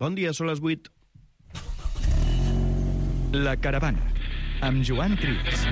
Bon dia, són les 8. La Caravana, amb Joan Trias.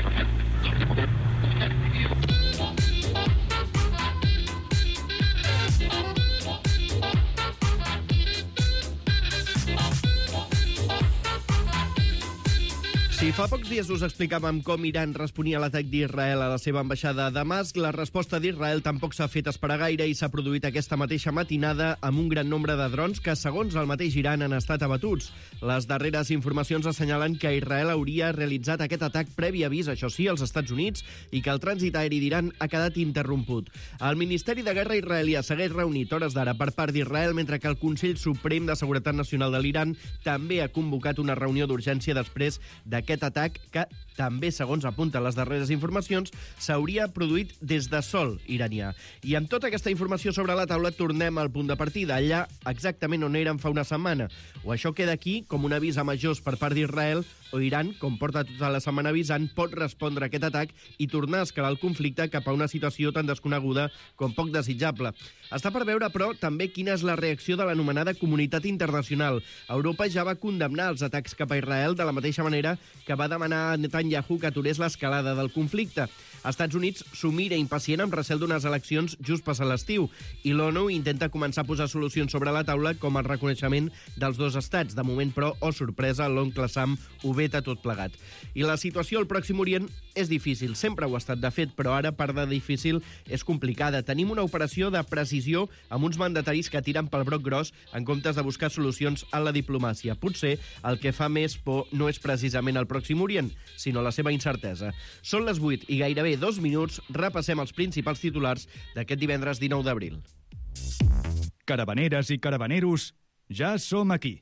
Si fa pocs dies us explicàvem com Iran responia a l'atac d'Israel a la seva ambaixada a Damasc, la resposta d'Israel tampoc s'ha fet esperar gaire i s'ha produït aquesta mateixa matinada amb un gran nombre de drons que, segons el mateix Iran, han estat abatuts. Les darreres informacions assenyalen que Israel hauria realitzat aquest atac previ avís, això sí, als Estats Units, i que el trànsit aeri d'Iran ha quedat interromput. El Ministeri de Guerra israelià segueix reunit hores d'ara per part d'Israel, mentre que el Consell Suprem de Seguretat Nacional de l'Iran també ha convocat una reunió d'urgència després d'aquest atac que també, segons apunten les darreres informacions, s'hauria produït des de sòl iranià. I amb tota aquesta informació sobre la taula tornem al punt de partida, allà exactament on érem fa una setmana. O això queda aquí com un avís a majors per part d'Israel, o Iran, com porta tota la setmana avisant, pot respondre a aquest atac i tornar a escalar el conflicte cap a una situació tan desconeguda com poc desitjable. Està per veure, però, també quina és la reacció de l'anomenada comunitat internacional. Europa ja va condemnar els atacs cap a Israel de la mateixa manera que va demanar a Netanyahu que aturés l'escalada del conflicte. Estats Units s'ho mira impacient amb recel d'unes eleccions just passat l'estiu i l'ONU intenta començar a posar solucions sobre la taula com el reconeixement dels dos estats. De moment, però, sorpresa, l'oncle Sam ho veta tot plegat. I la situació al Pròxim Orient és difícil. Sempre ho ha estat, de fet, però ara, part de difícil, és complicada. Tenim una operació de precisió amb uns mandataris que tiren pel broc gros en comptes de buscar solucions en la diplomàcia. Potser el que fa més por no és precisament el Pròxim Orient, sinó la seva incertesa. Són les 8 i gairebé 2 minuts. Repassem els principals titulars d'aquest divendres 19 d'abril. Caravaneres i caravaneros, ja som aquí.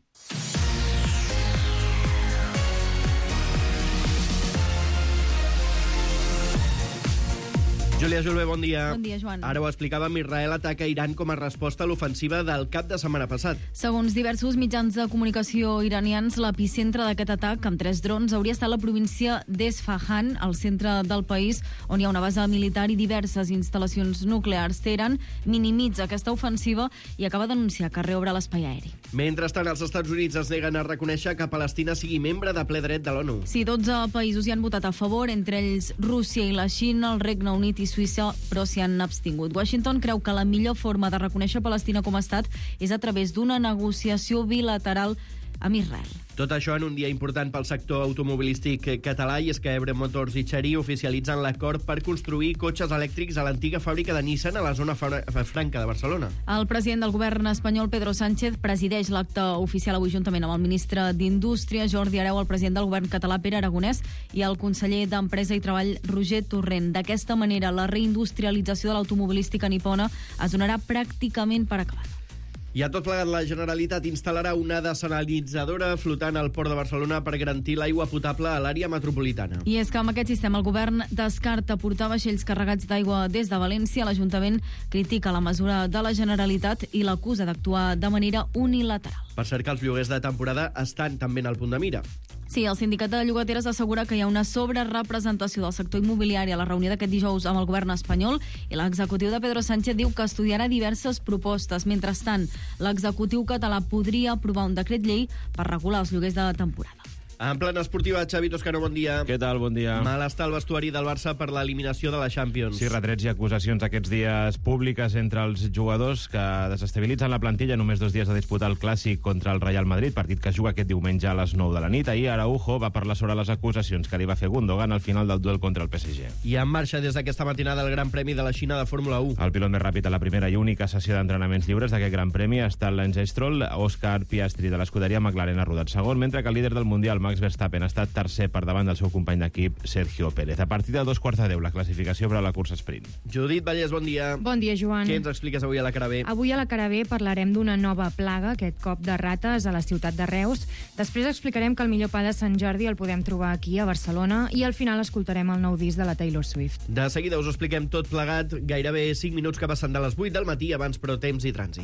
Júlia Julve, bon dia. Bon dia, Joan. Ara ho explicàvem, Israel ataca Iran com a resposta a l'ofensiva del cap de setmana passat. Segons diversos mitjans de comunicació iranians, l'epicentre d'aquest atac, amb 3 drons, hauria estat la província d'Esfahan, al centre del país, on hi ha una base militar i diverses instal·lacions nuclears. Teheran minimitza aquesta ofensiva i acaba d'anunciar que reobre l'espai aeri. Mentrestant, els Estats Units es neguen a reconèixer que Palestina sigui membre de ple dret de l'ONU. Sí, 12 països hi han votat a favor, entre ells Rússia i la Xina, el Regne Unit i Suïssa, però s'hi han abstingut. Washington creu que la millor forma de reconèixer Palestina com a estat és a través d'una negociació bilateral amb Israel. Tot això en un dia important pel sector automobilístic català, i és que Ebre Motors i Chery oficialitzen l'acord per construir cotxes elèctrics a l'antiga fàbrica de Nissan a la zona franca de Barcelona. El president del govern espanyol, Pedro Sánchez, presideix l'acte oficial avui juntament amb el ministre d'Indústria, Jordi Hereu, el president del govern català, Pere Aragonès, i el conseller d'Empresa i Treball, Roger Torrent. D'aquesta manera, la reindustrialització de l'automobilística nipona es donarà pràcticament per acabada. I a tot plegat, la Generalitat instal·larà una dessalinitzadora flotant al Port de Barcelona per garantir l'aigua potable a l'àrea metropolitana. I és que amb aquest sistema el govern descarta portar vaixells carregats d'aigua des de València. L'Ajuntament critica la mesura de la Generalitat i l'acusa d'actuar de manera unilateral. Per cert que els lloguers de temporada estan també en el punt de mira. Sí, el sindicat de llogateres assegura que hi ha una sobrerepresentació del sector immobiliari a la reunió d'aquest dijous amb el govern espanyol i l'executiu de Pedro Sánchez diu que estudiarà diverses propostes. Mentrestant, l'executiu català podria aprovar un decret llei per regular els lloguers de temporada. En plana esportiva, Xavi Toscano, bon dia. Què tal, bon dia. Malestar al vestuari del Barça per l'eliminació de la Champions. Sí, retrets i acusacions aquests dies públiques entre els jugadors que desestabilitzen la plantilla. Només 2 dies de disputar el Clàssic contra el Real Madrid, partit que juga aquest diumenge a les 9 de la nit. Ahir Araujo va parlar sobre les acusacions que li va fer Gundogan al final del duel contra el PSG. I en marxa des d'aquesta matinada el Gran Premi de la Xina de Fórmula 1. El pilot més ràpid a la primera i única sessió d'entrenaments lliures d'aquest Gran Premi ha estat Lance Stroll. Oscar Piastri de l'escuderia McLaren ha rodat segon, mentre que el líder del Mundial, Max Verstappen, ha estat tercer per davant del seu company d'equip, Sergio Pérez. A partir de 2:15, la classificació per a la cursa sprint. Judit Vallès, bon dia. Bon dia, Joan. Què ens expliques avui a la cara B? Avui a la cara B parlarem d'una nova plaga, aquest cop de rates a la ciutat de Reus. Després explicarem que el millor pa de Sant Jordi el podem trobar aquí, a Barcelona, i al final escoltarem el nou disc de la Taylor Swift. De seguida us ho expliquem tot plegat, gairebé 5 minuts que passen de les 8 del matí, abans però temps i trànsit.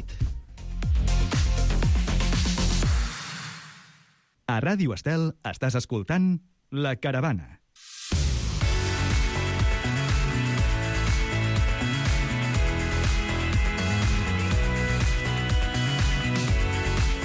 A Ràdio Estel estàs escoltant La Caravana.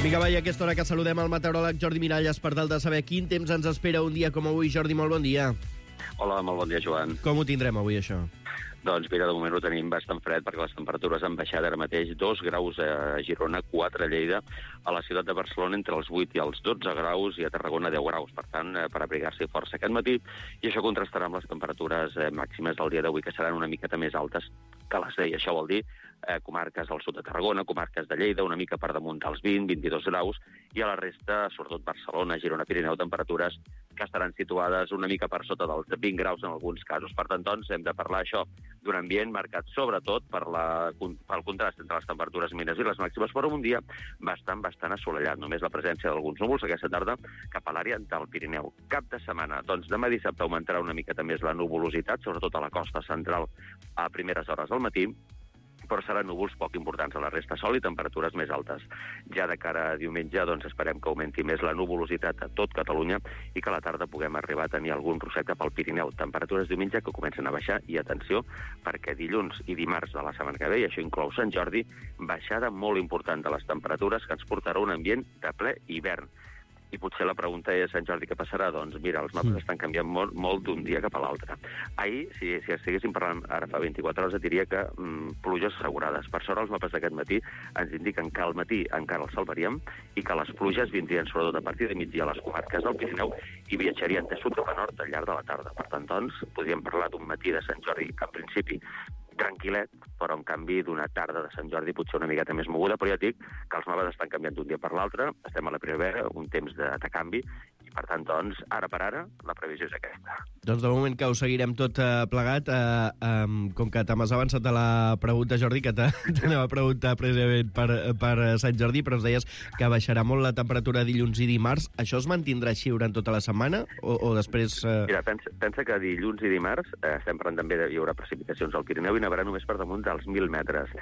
Vinga, va, i a aquesta hora que saludem el meteoròleg Jordi Miralles per tal de saber quin temps ens espera un dia com avui. Jordi, molt bon dia. Hola, molt bon dia, Joan. Com ho tindrem avui, això? Doncs mira, de moment ho tenim bastant fred perquè les temperatures han baixat ara mateix 2 graus a Girona, 4 a Lleida, a la ciutat de Barcelona entre els 8 i els 12 graus i a Tarragona 10 graus. Per tant, per abrigar-s'hi força aquest matí, i això contrastarà amb les temperatures màximes del dia d'avui, que seran una miqueta més altes que les d'ahir. Això vol dir comarques al sud de Tarragona, comarques de Lleida, una mica per damunt dels 20-22 graus, i a la resta, sobretot Barcelona, Girona, Pirineu, temperatures que estaran situades una mica per sota dels 20 graus en alguns casos. Per tant, doncs, hem de parlar això d'un ambient marcat sobretot pel contrast entre les temperatures mínimes i les màximes, però un dia bastant assolellat. Només la presència d'alguns núvols aquesta tarda cap a l'àrea del Pirineu. Cap de setmana, doncs demà dissabte augmentarà una miqueta més la nuvolositat, sobretot a la costa central a primeres hores del matí, però seran núvols poc importants a la resta, sol i temperatures més altes. Ja de cara a diumenge, doncs esperem que augmenti més la nuvolositat a tot Catalunya i que a la tarda puguem arribar a tenir algun roset cap al Pirineu. Temperatures diumenge que comencen a baixar, i atenció, perquè dilluns i dimarts de la setmana que ve, i això inclou Sant Jordi, baixada molt important de les temperatures que ens portarà un ambient de ple hivern. I potser la pregunta és, Sant Jordi, què passarà? Doncs mira, els mapes estan canviant molt d'un dia cap a l'altre. Ahir, si estiguéssim parlant ara fa 24 hores, et diria que pluges assegurades. Per sort, els mapes d'aquest matí ens indiquen que al matí encara els salvaríem i que les pluges vindrien sobretot a partir de migdia a les comarques del Pirineu i viatjarien de sud cap a nord al llarg de la tarda. Per tant, doncs, podríem parlar d'un matí de Sant Jordi, en principi, tranquil·let, però en canvi d'una tarda de Sant Jordi potser una miqueta més moguda, però ja dic que els mapes estan canviant d'un dia per l'altre, estem a la primavera, un temps de canvi, i per tant, doncs, ara per ara, la previsió és aquesta. Doncs de moment que ho seguirem tot plegat, com que te m'has avançat a la pregunta, Jordi, que t'anava a preguntar precisament per Sant Jordi, però ens deies que baixarà molt la temperatura dilluns i dimarts. Això es mantindrà així durant tota la setmana o després... Mira, pensa que dilluns i dimarts estem parlant també de hi haurà precipitacions al Pirineu i nevarà només per damunt dels 1.000 metres.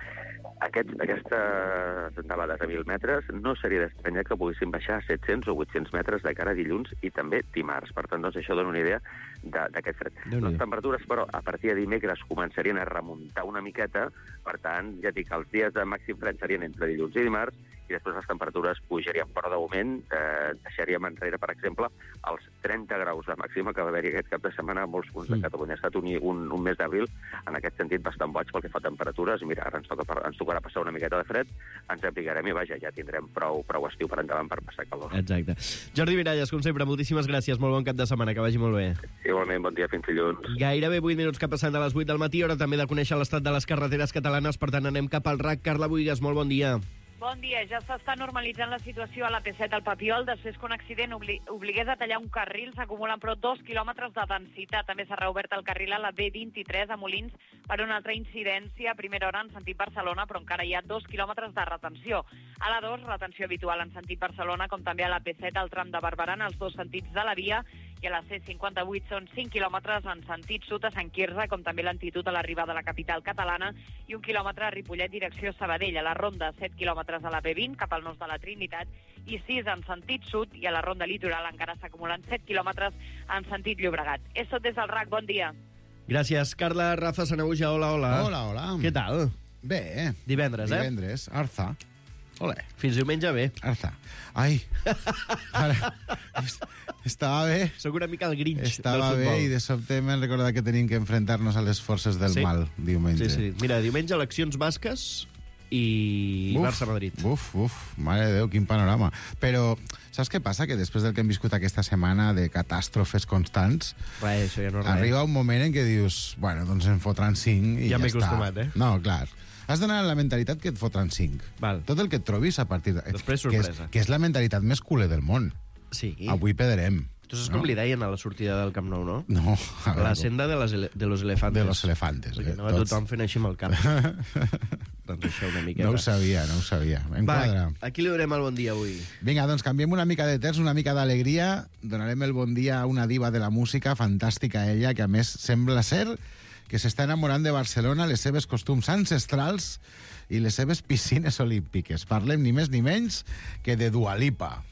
Aquestes nevades a 1.000 metres no seria d'estranyar que poguessin baixar a 700 o 800 metres de cara a dilluns i també dimarts. Per tant, doncs, això dona una idea d'aquest fred. Les temperatures, però, a partir de dimecres començarien a remuntar una miqueta. Per tant, ja dic, els dies de màxim fred serien entre dilluns i dimarts, i després les temperatures pujarien, però de moment deixaríem enrere, per exemple, els 30 graus de màxima que va haver-hi aquest cap de setmana a molts punts de Catalunya. Ha estat un mes d'abril, en aquest sentit, bastant boig pel que fa a temperatures. Mira, ara ens tocarà passar una miqueta de fred, ens abrigarem i vaja, ja tindrem prou estiu per endavant per passar calor. Exacte. Jordi Miralles, com sempre, moltíssimes gràcies. Molt bon cap de setmana, que vagi molt bé. Igualment, bon dia, fins dilluns. Gairebé 8 minuts que passen de les 8 del matí, hora també de conèixer l'estat de les carreteres catalanes, per tant anem cap al RAC. Carla Buigas, molt bon dia. Bon dia. Ja s'està normalitzant la situació a la P7 al Papiol després que un accident obligués a tallar un carril. S'acumulen però 2 quilòmetres de densitat. També s'ha reobert el carril a la B23 a Molins per una altra incidència a primera hora en sentit Barcelona, però encara hi ha 2 quilòmetres de retenció. A la 2, retenció habitual en sentit Barcelona, com també a la P7 al tram de Barberà, en els dos sentits de la via, i a la C58 són 5 quilòmetres en sentit sud a Sant Quirze, com també lentitud a l'arribada a la capital catalana, i 1 quilòmetre a Ripollet, direcció Sabadell. A la Ronda, 7 quilòmetres a la B20, cap al nord de la Trinitat, i 6 en sentit sud, i a la Ronda Litoral encara s'acumulen 7 quilòmetres en sentit Llobregat. És tot des del RAC, bon dia. Gràcies, Carla. Rafa Sanahuja, hola. Hola. Què tal? Bé. Divendres, Divendres, Arza. Ole. Fins diumenge bé. Arza. Ai. Ara, estava bé. Soc una mica el Grinch Estava del bé futbol. i de sobte m'he recordat que tenim que enfrontar-nos a les forces del mal diumenge. Sí. Mira, diumenge eleccions basques i Barça-Madrid. Uf, mare de Déu, quin panorama. Però saps què passa? Que després del que hem viscut aquesta setmana de catàstrofes constants, Això ja no arriba un moment en què dius, bueno, doncs en fotran 5 i Ja ja m'he està. acostumat, No, clar. Has d'anar a la mentalitat que et fotran 5. Val. Tot el que et trobis a partir de... Després sorpresa. Que és la mentalitat més culer del món. Sí. Avui pederem. Tu saps com li deien a la sortida del Camp Nou, no? No. a La veure, senda de los elefantes. De los elefantes. Perquè anava tothom fent així amb el cap. Doncs això una miqueta. No ho sabia. Enquadra. A qui li donem el bon dia avui? Vinga, doncs canviem una mica de terç, una mica d'alegria. Donarem el bon dia a una diva de la música, fantàstica ella, que a més sembla ser que s'està enamorant de Barcelona, les seves costums ancestrals i les seves piscines olímpiques. Parlem ni més ni menys que de Dua Lipa.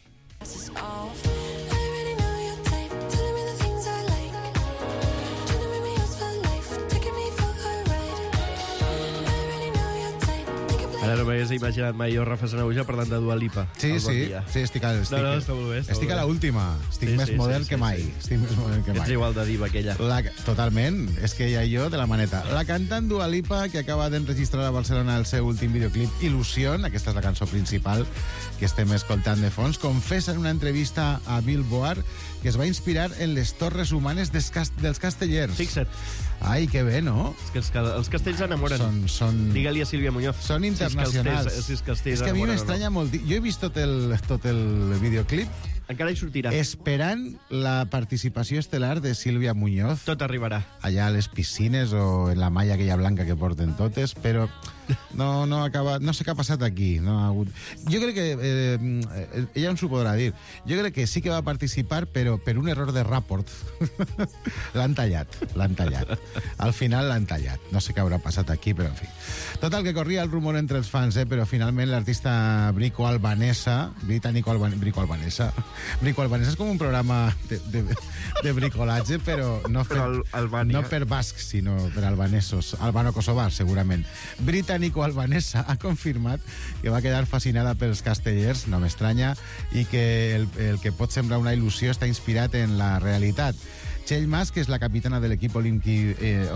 Ara m'hagués imaginat mai jo, Rafa Sanahuja, parlant de Dua Lipa. Sí, Bon sí, dia. sí, estic està molt bé. Estic a l'última. Estic més modern que mai. Estic més modern que mai. Ets igual de diva que ella. Totalment, és que ella i jo de la maneta. La cantant Dua Lipa, que acaba d'enregistrar a Barcelona el seu últim videoclip Il·lusió, aquesta és la cançó principal que estem escoltant de fons, confessa en una entrevista a Billboard que es va inspirar en les torres humanes dels castellers. Fixa't. Ai, que bé, no? És que els castells enamoren. Digue-li a Sílvia Muñoz. Són internacionals. Si els castells és que a mi enamoren m'estranya molt. Jo he vist tot el videoclip encara hi sortirà. esperant la participació estel·lar de Sílvia Muñoz. Tot arribarà. Allà a les piscines o en la malla aquella blanca que porten totes, però no acaba, no sé què ha passat aquí. No ha hagut... Jo crec que ella ens ho podrà dir. Jo crec que sí que va participar, però per un error de rapport l'han tallat. Al final l'han tallat. No sé què haurà passat aquí, però en fi. Total, que corria el rumor entre els fans, però finalment l'artista britànico-albanesa és com un programa de bricolatge, però no per bascs, sinó per albanesos, albano-kosovars, segurament. Britànico-albanesa ha confirmat que va quedar fascinada pels castellers, no m'estranya, i que el que pot semblar una il·lusió està inspirat en la realitat. Txell Mas, que és la capitana de l'equip olímpic...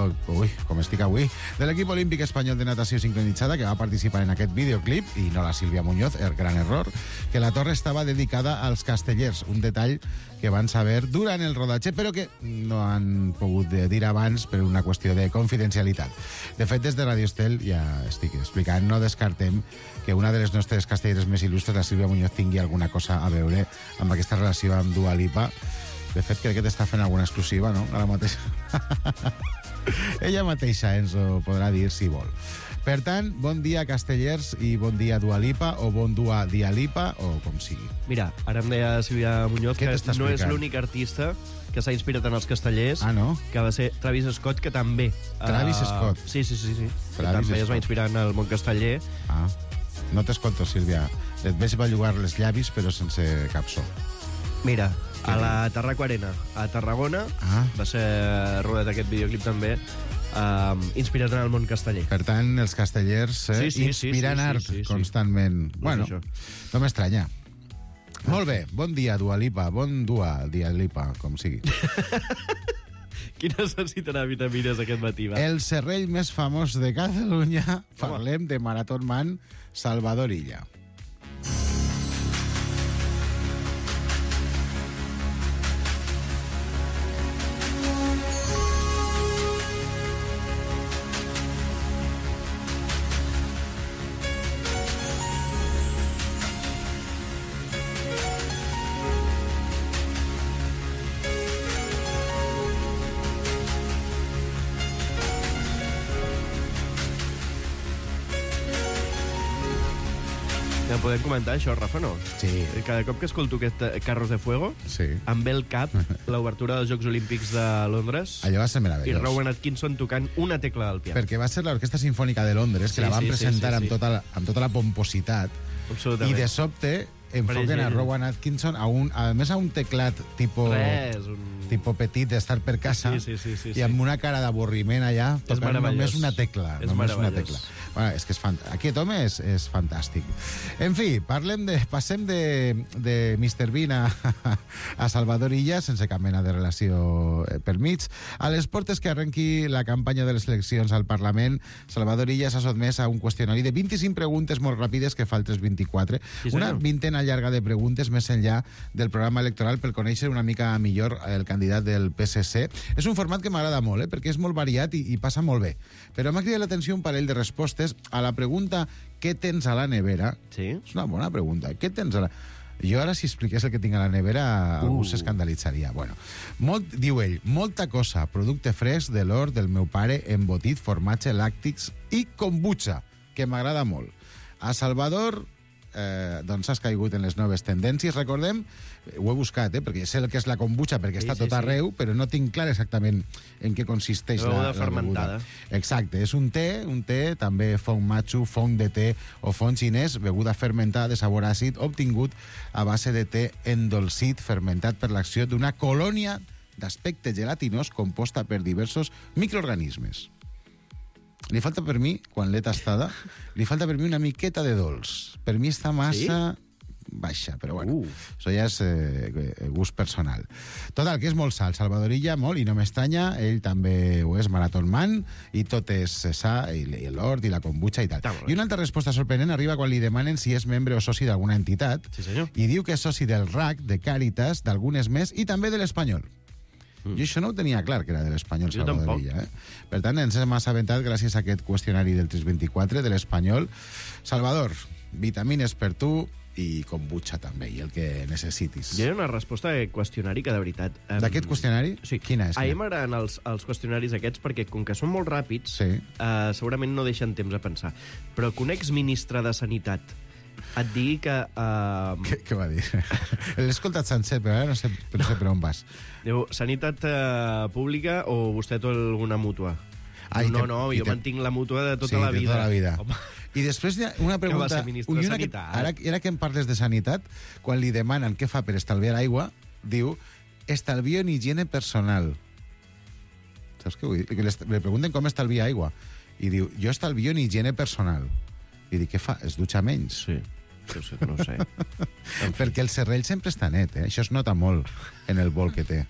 de l'equip olímpic espanyol de natació sincronitzada, que va participar en aquest videoclip, i no la Sílvia Muñoz, el gran error, que la torre estava dedicada als castellers, un detall que van saber durant el rodatge, però que no han pogut dir abans per una qüestió de confidencialitat. De fet, des de Radio Estel, ja estic explicant, no descartem que una de les nostres castelleres més il·lustres, la Sílvia Muñoz, tingui alguna cosa a veure amb aquesta relació amb Dua Lipa. De fet, crec que t'està fent alguna exclusiva, no? Ara mateix. Ella mateixa ens ho podrà dir si vol. Per tant, bon dia, castellers, i bon dia, Dua Lipa, o bon dia, Dia Lipa, o com sigui. Mira, ara em deia Sílvia Muñoz que no és l'únic artista que s'ha inspirat en els castellers, no? Que va ser Travis Scott, que també... Travis Scott? Sí. Que també es va inspirar en el món casteller. No t'escolto, Sílvia. Et veig bellugar les llavis, però sense cap so. Mira, a la Tarraco Arena, a Tarragona, va ser rodat aquest videoclip també, inspirat en el món casteller. Per tant, els castellers inspiren art constantment. Bueno, no m'estranya. Molt bé, bon dia, Dua Lipa, Dia Lipa, com sigui. Qui necessitarà vitamines aquest matí, va? El serrell més famós de Catalunya, parlem de Marathon Man, Salvador Illa. Podem comentar això, Rafa, no? Sí. Cada cop que escolto aquest Carros de Fuego, em ve al cap l'obertura dels Jocs Olímpics de Londres. Allò va ser meravellós. I Rowan Atkinson tocant una tecla del piano. Perquè va ser l'Orquestra Simfònica de Londres, que la van presentar amb tota la pompositat. Absolutament. I de sobte enfoquen a Rowan Atkinson a més a un teclat tipo petit d'estar per casa i amb una cara d'avorriment allà tocant només una tecla. Bueno, és que aquest home és fantàstic. En fi, passem de Mr. Bean a Salvador Illa, sense cap mena de relació per mig. A les portes que arrenqui la campanya de les eleccions al Parlament, Salvador Illa s'ha sotmès a un qüestionari de 25 preguntes molt ràpides que fa altres 24. Una vintena llarga de preguntes més enllà del programa electoral per conèixer una mica millor el candidat del PSC. És un format que m'agrada molt, perquè és molt variat i passa molt bé. Però m'ha cridat l'atenció un parell de respostes a la pregunta què tens a la nevera. Sí? És una bona pregunta. Què tens a la... Jo ara, si expliqués el que tinc a la nevera, algú s'escandalitzaria. Bueno, diu ell, molta cosa, producte fresc de l'hort del meu pare, embotit, formatge, làctics i kombucha, que m'agrada molt. A Salvador, doncs has caigut en les noves tendències. Recordem, ho he buscat, perquè sé el que és la kombucha, perquè està tot arreu, però no tinc clar exactament en què consisteix la beguda fermentada. Exacte, és un té, també fong matxu, fong de té o fong xinès, beguda fermentada de sabor àcid, obtingut a base de té endolcit, fermentat per l'acció d'una colònia d'aspecte gelatinós composta per diversos microorganismes. Li falta per mi, quan l'he tastada, li falta per mi una miqueta de dolç. Per mi està massa baixa, però bueno, això ja és gust personal. Total, que és molt sa, el Salvador Illa, molt, i no m'estranya, ell també ho és maratonman, i tot és sa, i l'hort, i la kombucha i tal. I una altra resposta sorprenent arriba quan li demanen si és membre o soci d'alguna entitat, i diu que és soci del RAC, de Càritas, d'algunes més, i també de l'Espanyol. Jo això no ho tenia clar, que era de l'Espanyol, Salvador Illa. Per tant, ens hem assabentat gràcies a aquest qüestionari del 324 de l'Espanyol. Salvador, vitamines per tu, i kombucha també, i el que necessitis. Hi ha una resposta a qüestionari que, de veritat... D'aquest qüestionari? Sí. Quina és? A mi m'agraden els qüestionaris aquests perquè, com que són molt ràpids, segurament no deixen temps a pensar. Però que un exministre de Sanitat et digui que... Què va dir? L'he escoltat sencer, però ara no sé per on vas. Diu, sanitat pública o vostè té alguna mútua? No, jo mantinc la mútua de tota la vida. Sí, de tota la vida. I després hi ha una pregunta... Que va ser ministre de Sanitat. Ara que em parles de sanitat, quan li demanen què fa per estalviar aigua, diu, estalvio en higiene personal. Saps què vull dir? Le pregunten com estalvia aigua. I diu, jo estalvio en higiene personal. I dic, què fa? Es dutxa menys? Sí. No ho sé. Perquè el serrell sempre està net, eh? Això es nota molt en el bol que té.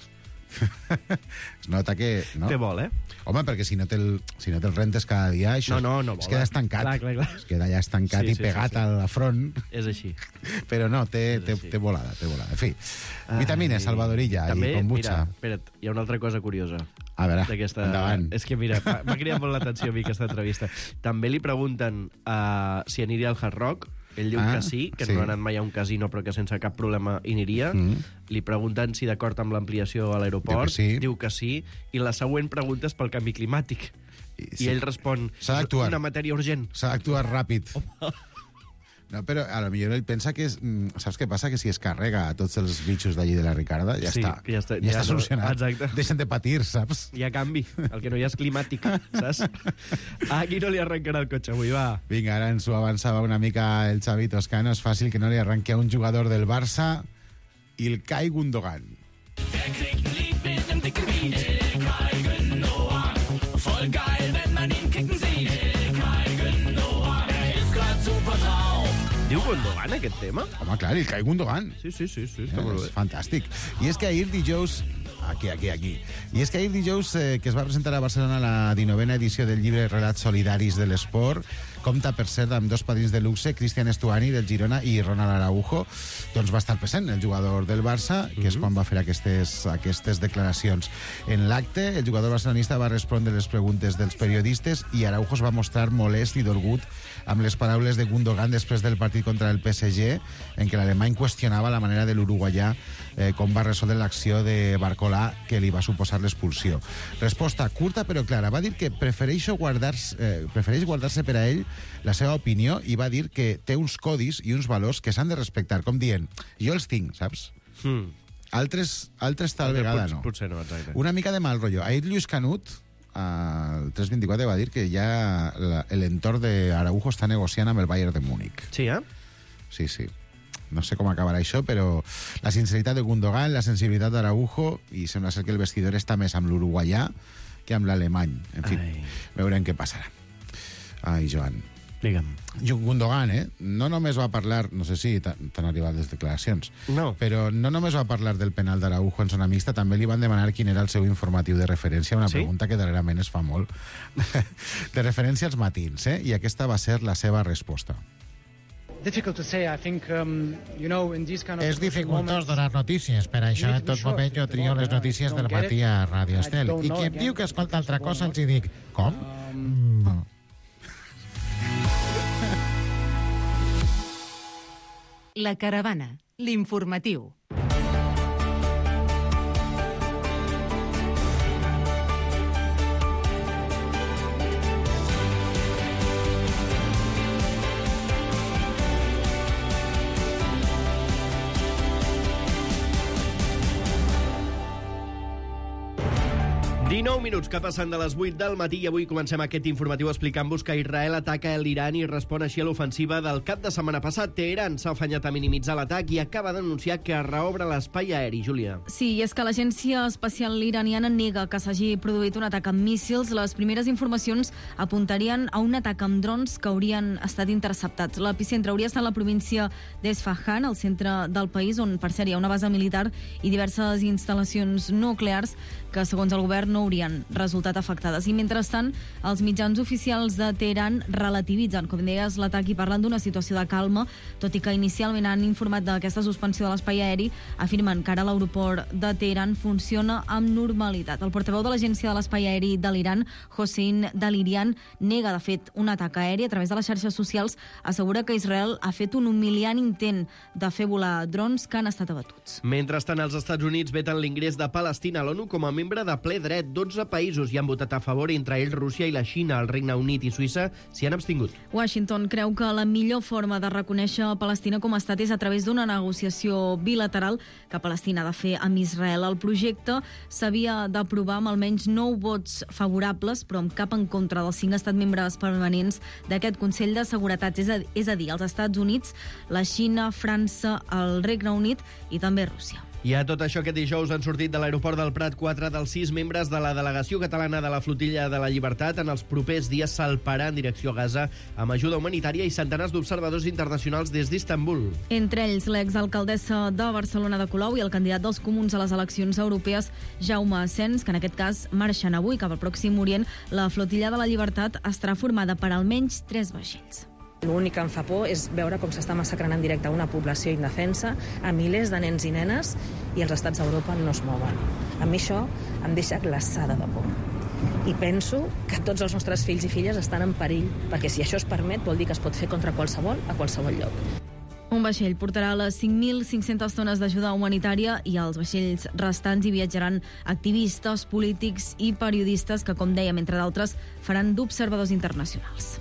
Es nota que... No? Té vol, Home, perquè si no te'l rentes cada dia, això no es queda estancat. Clar. Es queda ja estancat i pegat a la front. És així. Però no, té volada. En fi, vitamines, Salvador Illa i kombucha. Mira, espera't, hi ha una altra cosa curiosa. A veure, endavant. És que, mira, m'ha cridat molt l'atenció a mi aquesta entrevista. També li pregunten si aniria al Hard Rock. Ell diu que sí, que no ha anat mai a un casino, però que sense cap problema hi aniria. Li pregunten si d'acord amb l'ampliació a l'aeroport. Diu que sí. I la següent pregunta és pel canvi climàtic. I ell respon, una matèria urgent. S'ha d'actuar ràpid. No, però a lo millor ell pensa que... Saps què passa? Que si es carrega a tots els bitxos d'allí de la Ricarda, ja està solucionat. Exacte. Deixen de patir, saps? Hi ha canvi. El que no hi ha és climàtic, saps? Aquí no li arrencarà el cotxe avui, va. Vinga, ara ens ho avançava una mica el Xavi Toscano. És fàcil que no li arrenqui a un jugador del Barça, Ilkay Gundogan. Diu Gundogan, aquest tema? Home, clar, Ilkay Gundogan. Sí, està molt bé. És fantàstic. I és que ahir dijous... Aquí. I és que ahir dijous, que es va presentar a Barcelona la 19a edició del llibre Relats Solidaris de l'Esport, compta, per cert, amb dos padrins de luxe, Cristian Estuani, del Girona, i Ronald Araujo. Doncs va estar present el jugador del Barça, que és quan va fer aquestes declaracions. En l'acte, el jugador barcelonista va respondre les preguntes dels periodistes i Araujo es va mostrar molest i dolgut amb les paraules de Gundogan després del partit contra el PSG, en què l'alemany qüestionava la manera de l'uruguaià com va resoldre l'acció de Barcolà que li va suposar l'expulsió. Resposta curta però clara. Va dir que prefereix guardar-se per a ell la seva opinió i va dir que té uns codis i uns valors que s'han de respectar, com dient, jo els tinc, saps? Altres tal vegada no. Potser no, exacte. Una mica de mal rotllo. Ahir Lluís Canut, al 324, va dir que ja l'entorn d'Araujo està negociant amb el Bayern de Múnich. Sí, Sí. No sé com acabarà això, però la sinceritat de Gundogan, la sensibilitat d'Araujo, i sembla ser que el vestidor està més amb l'uruguaià que amb l'alemany. En fi, veurem què passarà. Ai, Joan. Digue'm. Gundogan, no només va parlar, no sé si t'han arribat les declaracions, però no només va parlar del penal d'Araujo en zona mixta, també li van demanar quin era el seu informatiu de referència, una pregunta que darrerament es fa molt, de referència als matins, i aquesta va ser la seva resposta. És dificultós donar notícies, per això en tot moment jo trio les notícies del matí a Ràdio Estel. I qui em diu que escolta altra cosa els hi dic, com? La Caravana, l'informatiu. 19 minuts que passen de les 8 del matí i avui comencem aquest informatiu explicant-vos que Israel ataca l'Iran i respon així a l'ofensiva del cap de setmana passat. Teheran s'ha afanyat a minimitzar l'atac i acaba d'anunciar que reobre l'espai aeri, Júlia. Sí, i és que l'agència espacial iraniana nega que s'hagi produït un atac amb míssils. Les primeres informacions apuntarien a un atac amb drons que haurien estat interceptats. L'epicentre hauria estat la província d'Esfahan, al centre del país, on, per cert, hi ha una base militar i diverses instal·lacions nuclears que, segons el govern, no haurien resultat afectades. I, mentrestant, els mitjans oficials de Teheran relativitzen, com deies, l'atac i parlen d'una situació de calma, tot i que inicialment han informat d'aquesta suspensió de l'espai aeri, afirmen que ara l'aeroport de Teheran funciona amb normalitat. El portaveu de l'Agència de l'Espai Aeri de l'Iran, Hossein Dalirian, nega, de fet, un atac aeri a través de les xarxes socials, assegura que Israel ha fet un humiliant intent de fer volar drons que han estat abatuts. Mentrestant, els Estats Units veten l'ingrés de Palestina a l'ONU com a membre de ple dret. 12 països hi han votat a favor, entre ells Rússia i la Xina. El Regne Unit i Suïssa s'hi han abstingut. Washington creu que la millor forma de reconèixer Palestina com a estat és a través d'una negociació bilateral que Palestina ha de fer amb Israel. El projecte s'havia d'aprovar amb almenys 9 vots favorables, però amb cap en contra dels 5 estats membres permanents d'aquest Consell de Seguretat, és a dir, els Estats Units, la Xina, França, el Regne Unit i també Rússia. I a tot això, aquest dijous han sortit de l'aeroport del Prat 4 dels 6 membres de la delegació catalana de la Flotilla de la Llibertat. En els propers dies salparà en direcció a Gaza amb ajuda humanitària i centenars d'observadors internacionals des d'Istanbul. Entre ells, l'exalcaldessa de Barcelona de Colau i el candidat dels Comuns a les eleccions europees, Jaume Asens, que en aquest cas marxen avui cap al Pròxim Orient. La Flotilla de la Llibertat estarà formada per almenys 3 vaixells. L'únic que em fa por és veure com s'està massacrant en directe una població indefensa, a milers de nens i nenes, i els estats d'Europa no es mouen. A mi això em deixa glaçada de por. I penso que tots els nostres fills i filles estan en perill, perquè si això es permet vol dir que es pot fer contra qualsevol a qualsevol lloc. Un vaixell portarà les 5.500 tones d'ajuda humanitària i als vaixells restants hi viatjaran activistes, polítics i periodistes que, com dèiem, entre d'altres, faran d'observadors internacionals.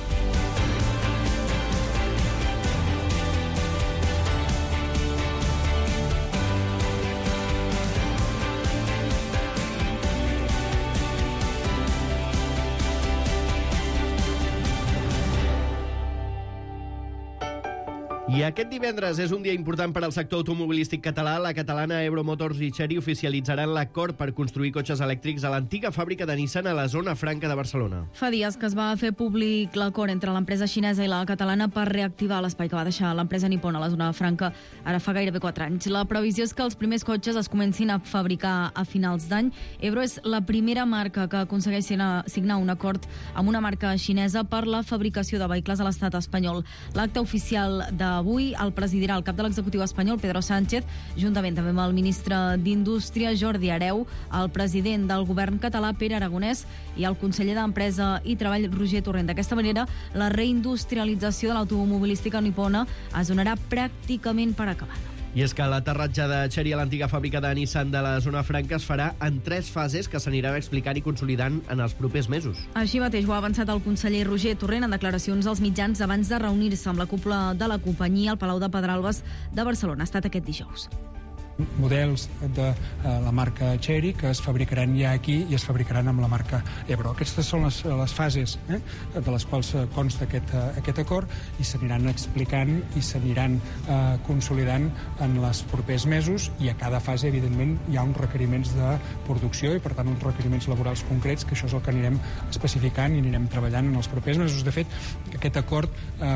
I aquest divendres és un dia important per al sector automobilístic català. La catalana Ebro Motors i Chery oficialitzaran l'acord per construir cotxes elèctrics a l'antiga fàbrica de Nissan a la zona franca de Barcelona. Fa dies que es va fer públic l'acord entre l'empresa xinesa i la catalana per reactivar l'espai que va deixar l'empresa nipona a la zona franca ara fa gairebé 4 anys. La previsió és que els primers cotxes es comencin a fabricar a finals d'any. Ebro és la primera marca que aconsegueix signar un acord amb una marca xinesa per la fabricació de vehicles a l'estat espanyol. L'acte oficial d'avui el presidirà el cap de l'executiu espanyol, Pedro Sánchez, juntament també amb el ministre d'Indústria, Jordi Hereu, el president del govern català, Pere Aragonès, i el conseller d'Empresa i Treball, Roger Torrent. D'aquesta manera, la reindustrialització de l'automobilística nipona es donarà pràcticament per acabada. I és que l'aterratge de Chery a l'antiga fàbrica de Nissan de la zona franca es farà en 3 fases que s'aniran explicant i consolidant en els propers mesos. Així mateix ho ha avançat el conseller Roger Torrent en declaracions als mitjans abans de reunir-se amb la cúpula de la companyia al Palau de Pedralbes de Barcelona. Ha estat aquest dijous. Models de la marca Chery que es fabricaran ja aquí i es fabricaran amb la marca Ebro. Aquestes són les fases de les quals consta aquest acord i s'aniran explicant i s'aniran consolidant en els propers mesos, i a cada fase, evidentment, hi ha uns requeriments de producció i, per tant, uns requeriments laborals concrets, que això és el que anirem especificant i anirem treballant en els propers mesos. De fet, aquest acord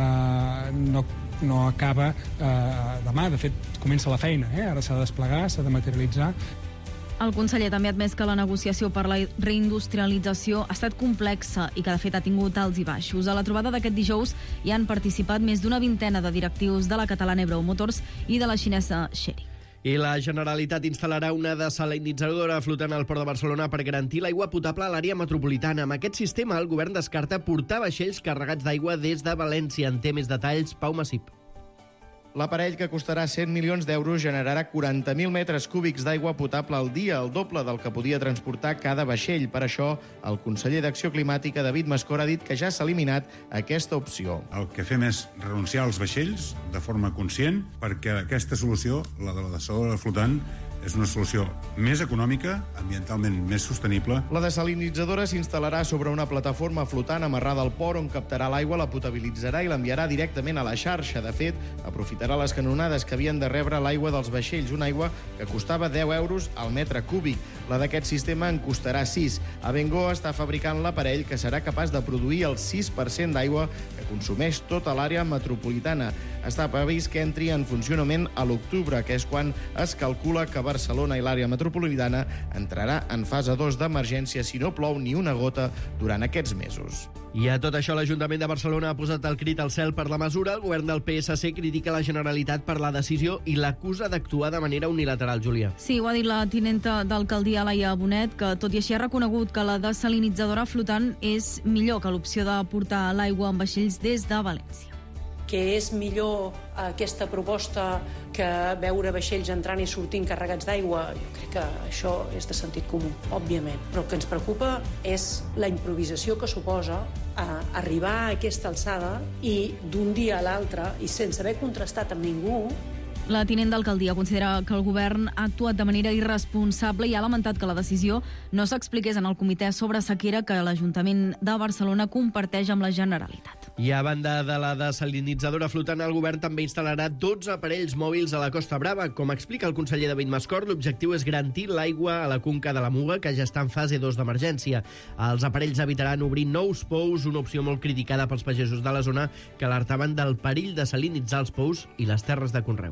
no acaba demà, de fet, comença la feina, ara s'ha de desplegar, s'ha de materialitzar. El conseller també ha admès que la negociació per la reindustrialització ha estat complexa i que, de fet, ha tingut alts i baixos. A la trobada d'aquest dijous hi han participat més d'una vintena de directius de la catalana Ebro Motors i de la xinesa Chery. I la Generalitat instal·larà una desalinitzadora flotant al Port de Barcelona per garantir l'aigua potable a l'àrea metropolitana. Amb aquest sistema, el govern descarta portar vaixells carregats d'aigua des de València. En té més detalls Pau Massip. L'aparell, que costarà 100 milions d'euros, generarà 40.000 metres cúbics d'aigua potable al dia, el doble del que podia transportar cada vaixell. Per això, el conseller d'Acció Climàtica, David Mascor, ha dit que ja s'ha eliminat aquesta opció. El que fem és renunciar als vaixells de forma conscient, perquè aquesta solució, la de la desaladora flotant, És una solució més econòmica, ambientalment més sostenible. La desalinitzadora s'instal·larà sobre una plataforma flotant amarrada al port on captarà l'aigua, la potabilitzarà i l'enviarà directament a la xarxa. De fet, aprofitarà les canonades que havien de rebre l'aigua dels vaixells, una aigua que costava 10 euros al metre cúbic. La d'aquest sistema en costarà 6. Abengoa està fabricant l'aparell que serà capaç de produir el 6% d'aigua que consumeix tota l'àrea metropolitana. Està previst que entri en funcionament a l'octubre, que és quan es calcula que Barcelona i l'àrea metropolitana entrarà en fase 2 d'emergència si no plou ni una gota durant aquests mesos. I a tot això, l'Ajuntament de Barcelona ha posat el crit al cel per la mesura. El govern del PSC critica la Generalitat per la decisió i l'acusa d'actuar de manera unilateral, Júlia. Sí, ho ha dit la tinenta d'alcaldia, Laia Bonet, que tot i així ha reconegut que la desalinitzadora flotant és millor que l'opció de portar l'aigua amb vaixells des de València. Que és millor aquesta proposta que veure vaixells entrant i sortint carregats d'aigua, jo crec que això és de sentit comú, òbviament. Però el que ens preocupa és la improvisació que suposa arribar a aquesta alçada i d'un dia a l'altre, i sense haver contrastat amb ningú. La tinent d'alcaldia considera que el govern ha actuat de manera irresponsable i ha lamentat que la decisió no s'expliqués en el comitè sobre sequera que l'Ajuntament de Barcelona comparteix amb la Generalitat. I a banda de la desalinitzadora flotant, el govern també instal·larà 12 aparells mòbils a la Costa Brava. Com explica el conseller David Mascort, l'objectiu és garantir l'aigua a la conca de la Muga, que ja està en fase 2 d'emergència. Els aparells evitaran obrir nous pous, una opció molt criticada pels pagesos de la zona que alertaven del perill de salinitzar els pous i les terres de conreu.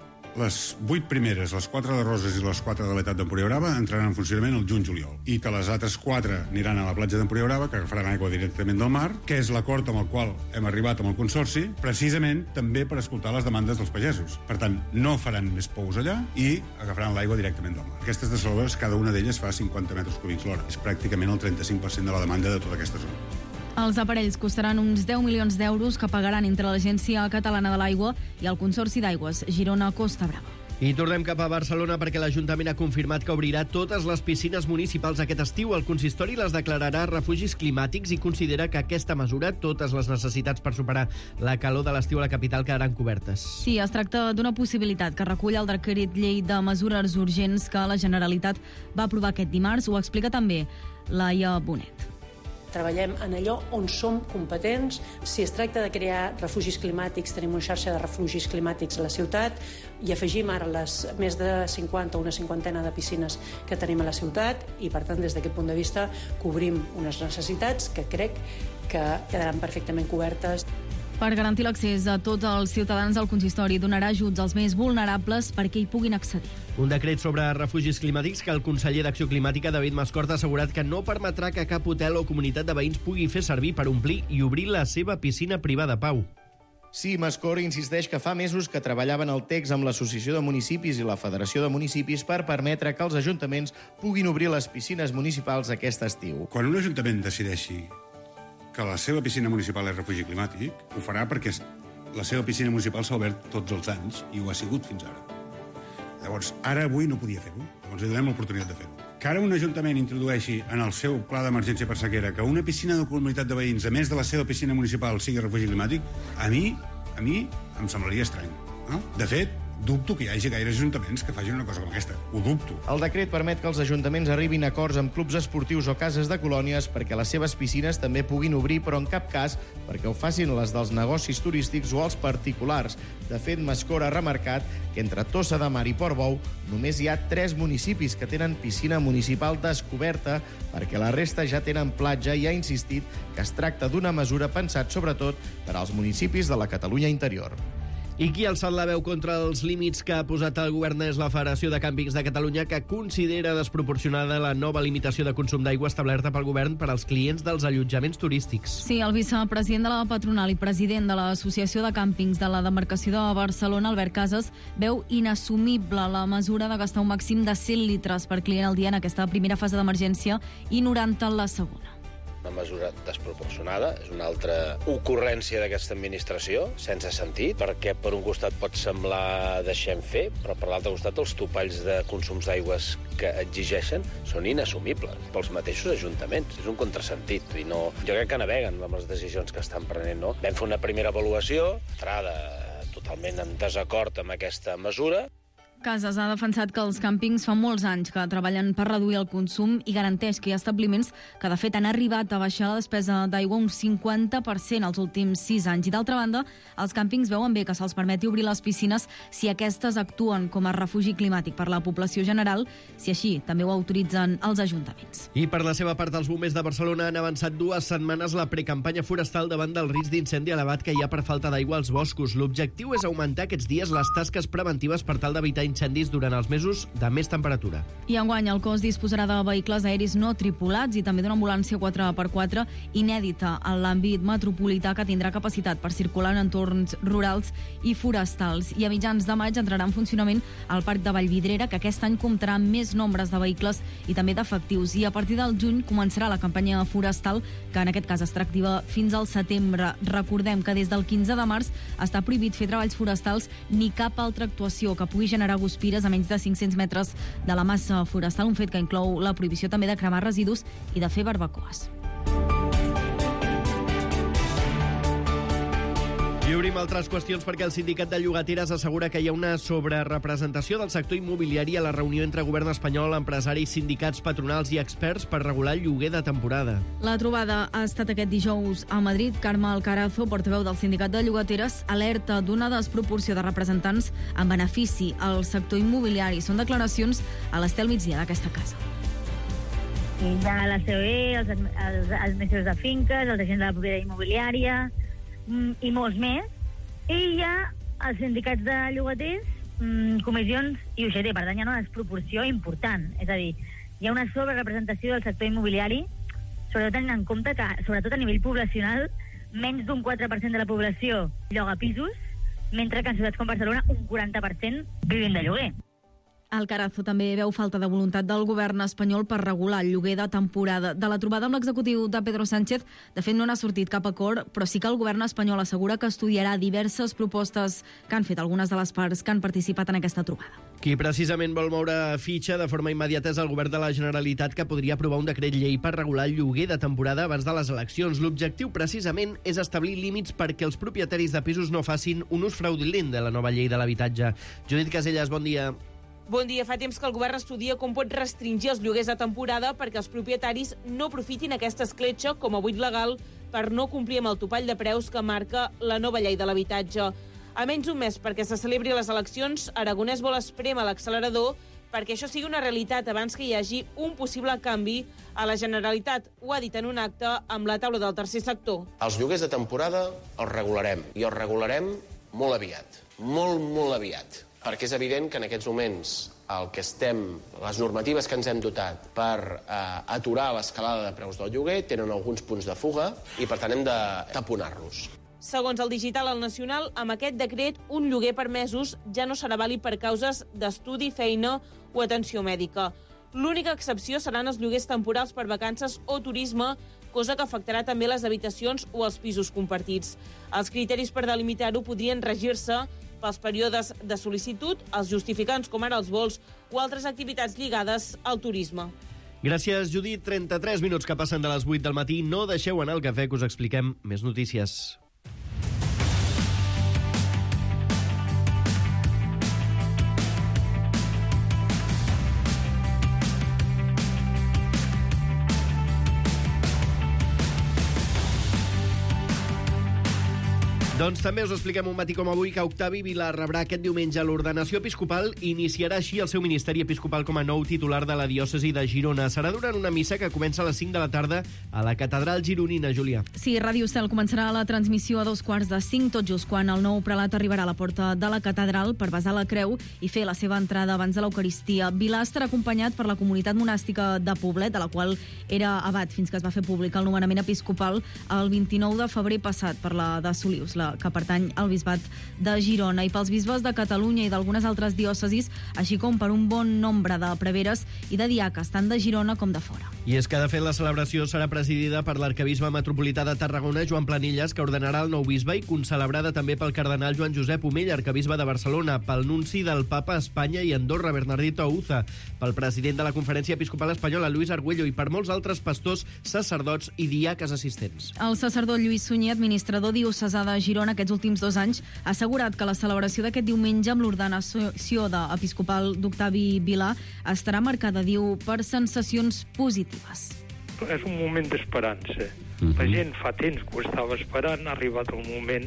Les 8 primeres, les 4 de Roses i les 4 de l'Etat d'Empúria Brava, entraran en funcionament el juny-juliol. I que les altres 4 aniran a la platja d'Empúria Brava, que agafaran aigua directament del mar, que és l'acord amb el qual hem arribat amb el Consorci, precisament també per escoltar les demandes dels pagesos. Per tant, no faran més pous allà i agafaran l'aigua directament del mar. Aquestes desaladores, cada una d'elles fa 50 metres cúbics l'hora. És pràcticament el 35% de la demanda de tota aquesta zona. Els aparells costaran uns 10 milions d'euros que pagaran entre l'Agència Catalana de l'Aigua i el Consorci d'Aigües Girona-Costa Brava. I tornem cap a Barcelona perquè l'Ajuntament ha confirmat que obrirà totes les piscines municipals aquest estiu. El consistori les declararà refugis climàtics i considera que aquesta mesura, totes les necessitats per superar la calor de l'estiu a la capital, quedaran cobertes. Sí, es tracta d'una possibilitat que recull el decret llei de mesures urgents que la Generalitat va aprovar aquest dimarts. Ho explica també Laia Bonet. Treballem en allò on som competents. Si es tracta de crear refugis climàtics, tenim una xarxa de refugis climàtics a la ciutat i afegim ara les més de 50 o una cinquantena de piscines que tenim a la ciutat i, per tant, des d'aquest punt de vista, cobrim unes necessitats que crec que quedaran perfectament cobertes. Per garantir l'accés a tots els ciutadans, el consistori donarà ajuts als més vulnerables perquè hi puguin accedir. Un decret sobre refugis climàtics que el conseller d'Acció Climàtica, David Mascort, ha assegurat que no permetrà que cap hotel o comunitat de veïns pugui fer servir per omplir i obrir la seva piscina privada, Pau. Sí, Mascort insisteix que fa mesos que treballaven el text amb l'Associació de Municipis i la Federació de Municipis per permetre que els ajuntaments puguin obrir les piscines municipals aquest estiu. Quan un ajuntament decideixi que la seva piscina municipal és refugi climàtic, ho farà perquè la seva piscina municipal s'ha obert tots els anys i ho ha sigut fins ara. Llavors, ara avui no podia fer-ho, llavors li donem l'oportunitat de fer-ho. Que ara un ajuntament introdueixi en el seu pla d'emergència per sequera que una piscina de comunitat de veïns, a més de la seva piscina municipal, sigui refugi climàtic, a mi em semblaria estrany. No? De fet, dubto que hi hagi gaires ajuntaments que facin una cosa com aquesta. Ho dubto. El decret permet que els ajuntaments arribin a acords amb clubs esportius o cases de colònies perquè les seves piscines també puguin obrir, però en cap cas perquè ho facin les dels negocis turístics o els particulars. De fet, Mascort ha remarcat que entre Tossa de Mar i Portbou només hi ha 3 municipis que tenen piscina municipal descoberta perquè la resta ja tenen platja i ha insistit que es tracta d'una mesura pensat sobretot per als municipis de la Catalunya interior. I qui ha alçat la veu contra els límits que ha posat el govern és la Federació de Càmpings de Catalunya, que considera desproporcionada la nova limitació de consum d'aigua establerta pel govern per als clients dels allotjaments turístics. Sí, el vicepresident de la patronal i president de l'Associació de Càmpings de la demarcació de Barcelona, Albert Casas, veu inassumible la mesura de gastar un màxim de 100 litres per client al dia en aquesta primera fase d'emergència i 90 en la segona. Una mesura desproporcionada, és una altra ocurrència d'aquesta administració, sense sentit, perquè per un costat pot semblar deixem fer, però per l'altre costat els topalls de consums d'aigües que exigeixen són inassumibles pels mateixos ajuntaments. És un contrasentit. I no, jo crec que naveguen amb les decisions que estan prenent. No? Vam fer una primera avaluació, entrada totalment en desacord amb aquesta mesura. Casas ha defensat que els càmpings fa molts anys que treballen per reduir el consum i garanteix que hi ha establiments que, de fet, han arribat a baixar la despesa d'aigua un 50% els últims 6 anys. I, d'altra banda, els càmpings veuen bé que se'ls permeti obrir les piscines si aquestes actuen com a refugi climàtic per la població general, si així també ho autoritzen els ajuntaments. I per la seva part, els bombers de Barcelona han avançat 2 setmanes la precampanya forestal davant del risc d'incendi elevat que hi ha per falta d'aigua als boscos. L'objectiu és augmentar aquests dies les tasques preventives per tal d'evitar incendis durant els mesos de més temperatura. I enguany el cos disposarà de vehicles aeris no tripulats i també d'una ambulància 4x4 inèdita en l'àmbit metropolità que tindrà capacitat per circular en entorns rurals i forestals. I a mitjans de maig entrarà en funcionament el Parc de Vallvidrera, que aquest any comptarà amb més nombres de vehicles i també d'efectius. I a partir del juny començarà la campanya forestal, que en aquest cas estarà activa fins al setembre. Recordem que des del 15 de març està prohibit fer treballs forestals ni cap altra actuació que pugui generar guspires a menys de 500 metres de la massa forestal, un fet que inclou la prohibició també de cremar residus i de fer barbacoes. I obrim altres qüestions perquè el sindicat de llogateres assegura que hi ha una sobrerepresentació del sector immobiliari a la reunió entre govern espanyol, empresaris, sindicats, patronals i experts per regular el lloguer de temporada. La trobada ha estat aquest dijous a Madrid. Carme Alcarazo, portaveu del sindicat de llogateres, alerta d'una desproporció de representants en benefici al sector immobiliari. Són declaracions a l'Estel Migdia d'aquesta casa. Hi ha la COE, els administradors de finques, els agents de la propietat immobiliària i molts més. I hi ha els sindicats de llogaters, comissions i UGT. Per tant, hi ha una desproporció important. És a dir, hi ha una sobrerepresentació del sector immobiliari, sobretot tenint en compte que, sobretot a nivell poblacional, menys d'un 4% de la població lloga pisos, mentre que en ciutats com Barcelona un 40% vivim de lloguer. Alcarazo també veu falta de voluntat del govern espanyol per regular el lloguer de temporada. De la trobada amb l'executiu de Pedro Sánchez, de fet, no n'ha sortit cap acord, però sí que el govern espanyol assegura que estudiarà diverses propostes que han fet algunes de les parts que han participat en aquesta trobada. Qui precisament vol moure fitxa de forma immediata és el govern de la Generalitat, que podria aprovar un decret llei per regular el lloguer de temporada abans de les eleccions. L'objectiu, precisament, és establir límits perquè els propietaris de pisos no facin un ús fraudulent de la nova llei de l'habitatge. Judit Casellas, bon dia. Bon dia. Fa temps que el govern estudia com pot restringir els lloguers de temporada perquè els propietaris no aprofitin aquesta escletxa com a buit legal per no complir amb el topall de preus que marca la nova llei de l'habitatge. A menys d'un mes perquè se celebri les eleccions, Aragonès vol esprémer l'accelerador perquè això sigui una realitat abans que hi hagi un possible canvi a la Generalitat. Ho ha dit en un acte amb la taula del tercer sector. Els lloguers de temporada els regularem, i els regularem molt aviat, molt aviat. Perquè és evident que en aquests moments les normatives que ens hem dotat per aturar l'escalada de preus del lloguer tenen alguns punts de fuga i, per tant, hem de taponar-los. Segons el Digital al Nacional, amb aquest decret, un lloguer per mesos ja no serà vàlid per causes d'estudi, feina o atenció mèdica. L'única excepció seran els lloguers temporals per vacances o turisme, cosa que afectarà també les habitacions o els pisos compartits. Els criteris per delimitar-ho podrien regir-se pels períodes de sol·licitud, els justificants com ara els vols o altres activitats lligades al turisme. Gràcies, Judit. 33 minuts que passen de les 8 del matí. No deixeu anar el cafè, que us expliquem més notícies. Doncs també us expliquem un matí com avui que Octavi Vilà rebrà aquest diumenge l'ordenació episcopal i iniciarà així el seu ministeri episcopal com a nou titular de la diòcesi de Girona. Serà durant una missa que comença a les 5 de la tarda a la catedral gironina, Júlia. Sí, Ràdio Cel començarà la transmissió a 2:45, tot just quan el nou prelat arribarà a la porta de la catedral per besar la creu i fer la seva entrada abans de l'Eucaristia. Vilà estarà acompanyat per la comunitat monàstica de Poblet, de la qual era abat fins que es va fer públic el nomenament episcopal el 29 de febrer passat per la de Solius, que pertany al bisbat de Girona, i pels bisbes de Catalunya i d'algunes altres diòcesis, així com per un bon nombre de preveres i de diaques, tant de Girona com de fora. I és que, de fet, la celebració serà presidida per l'arcabisbe metropolità de Tarragona, Joan Planilles, que ordenarà el nou bisbe, i concelebrada també pel cardenal Joan Josep Omell, arcabisbe de Barcelona, pel nunci del Papa a Espanya i Andorra, Bernardito Auza, pel president de la Conferència Episcopal Espanyola, Luis Argüello, i per molts altres pastors, sacerdots i diaques assistents. El sacerdot Lluís Sunyer, administrador diocesà de Girona, Girona aquests últims 2 anys, ha assegurat que la celebració d'aquest diumenge amb l'ordenació d'episcopal d'Octavi Vilà estarà marcada, diu, per sensacions positives. És un moment d'esperança. La gent fa temps que ho estava esperant, ha arribat el moment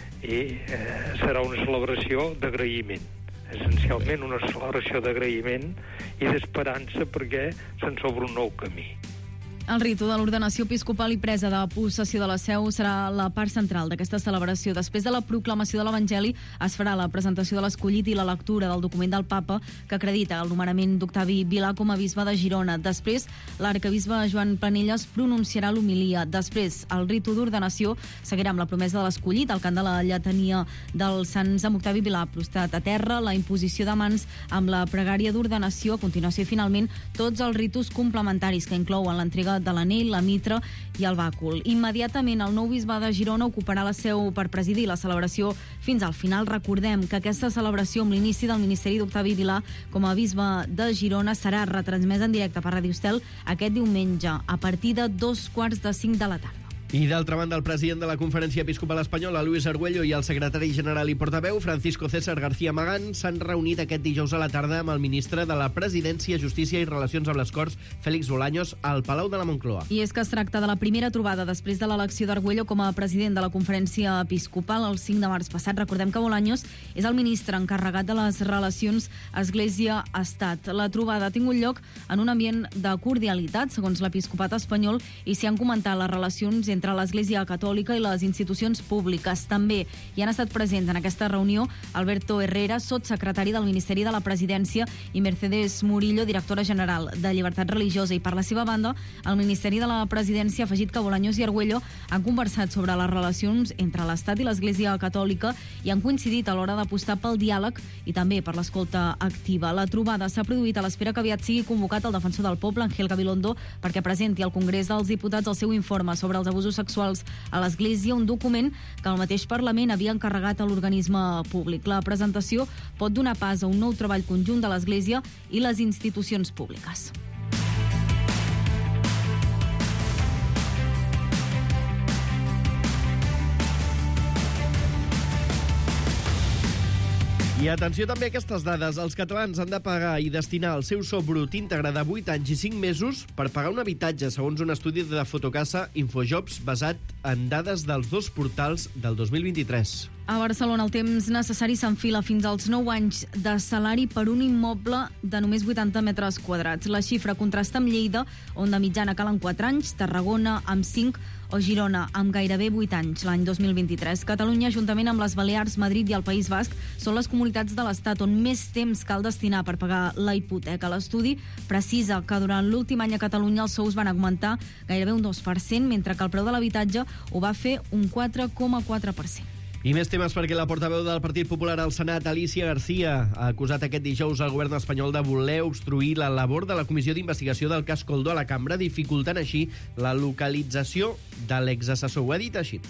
i serà una celebració d'agraïment. Essencialment una celebració d'agraïment i d'esperança perquè se'n s'obre un nou camí. El ritu de l'ordenació episcopal i presa de possessió de la seu serà la part central d'aquesta celebració. Després de la proclamació de l'Evangeli es farà la presentació de l'escollit i la lectura del document del papa que acredita el nomenament d'Octavi Vilà com a bisbe de Girona. Després, l'arcabisbe Joan Planelles pronunciarà l'homilia. Després, el ritu d'ordenació seguirà amb la promesa de l'escollit, el cant de la lletania dels sants amb Octavi Vilà prostat a terra, la imposició de mans amb la pregària d'ordenació, a continuació i finalment tots els ritus complementaris que inclouen l'entrega de l'anell, la mitra i el bàcul. Immediatament el nou bisbe de Girona ocuparà la seu per presidir la celebració fins al final. Recordem que aquesta celebració amb l'inici del ministeri d'Octavi Vilà com a bisbe de Girona serà retransmesa en directe per Radio Estel aquest diumenge a partir de 4:45 de la tarda. I d'altra banda, el president de la Conferència Episcopal Espanyola, Luis Argüello, i el secretari general i portaveu, Francisco César García Magán, s'han reunit aquest dijous a la tarda amb el ministre de la Presidència, Justícia i Relacions amb les Corts, Félix Bolaños, al Palau de la Moncloa. I és que es tracta de la primera trobada després de l'elecció d'Argüello com a president de la Conferència Episcopal el 5 de març passat. Recordem que Bolaños és el ministre encarregat de les relacions Església-Estat. La trobada ha tingut lloc en un ambient de cordialitat, segons l'Episcopat espanyol, i s'hi han comentat les relacions entre l'Església Catòlica i les institucions públiques. També hi han estat presents en aquesta reunió Alberto Herrera, sotssecretari del Ministeri de la Presidència, i Mercedes Murillo, directora general de Llibertat Religiosa. I per la seva banda, el Ministeri de la Presidència ha afegit que Bolaños i Argüello han conversat sobre les relacions entre l'Estat i l'Església Catòlica i han coincidit a l'hora d'apostar pel diàleg i també per l'escolta activa. La trobada s'ha produït a l'espera que aviat sigui convocat el defensor del poble, Ángel Gabilondo, perquè presenti al Congrés dels Diputats el seu informe sobre els abusos sexuals a l'Església, un document que el mateix Parlament havia encarregat a l'organisme públic. La presentació pot donar pas a un nou treball conjunt de l'Església i les institucions públiques. I atenció també a aquestes dades. Els catalans han de pagar i destinar el seu sou brut íntegre de 8 anys i 5 mesos per pagar un habitatge, segons un estudi de Fotocasa Infojobs basat en dades dels 2 portals del 2023. A Barcelona el temps necessari s'enfila fins als 9 anys de salari per un immoble de només 80 metres quadrats. La xifra contrasta amb Lleida, on de mitjana calen 4 anys, Tarragona amb 5 o Girona amb gairebé 8 anys l'any 2023. Catalunya, juntament amb les Balears, Madrid i el País Basc, són les comunitats de l'Estat on més temps cal destinar per pagar la hipoteca. L'estudi precisa que durant l'últim any a Catalunya els sous van augmentar gairebé un 2%, mentre que el preu de l'habitatge ho va fer un 4,4%. I més temes perquè la portaveu del Partit Popular al Senat, Alicia García, ha acusat aquest dijous al govern espanyol de voler obstruir la labor de la Comissió d'Investigació del cas Koldo a la cambra, dificultant així la localització de l'exassessor. Ho ha dit així.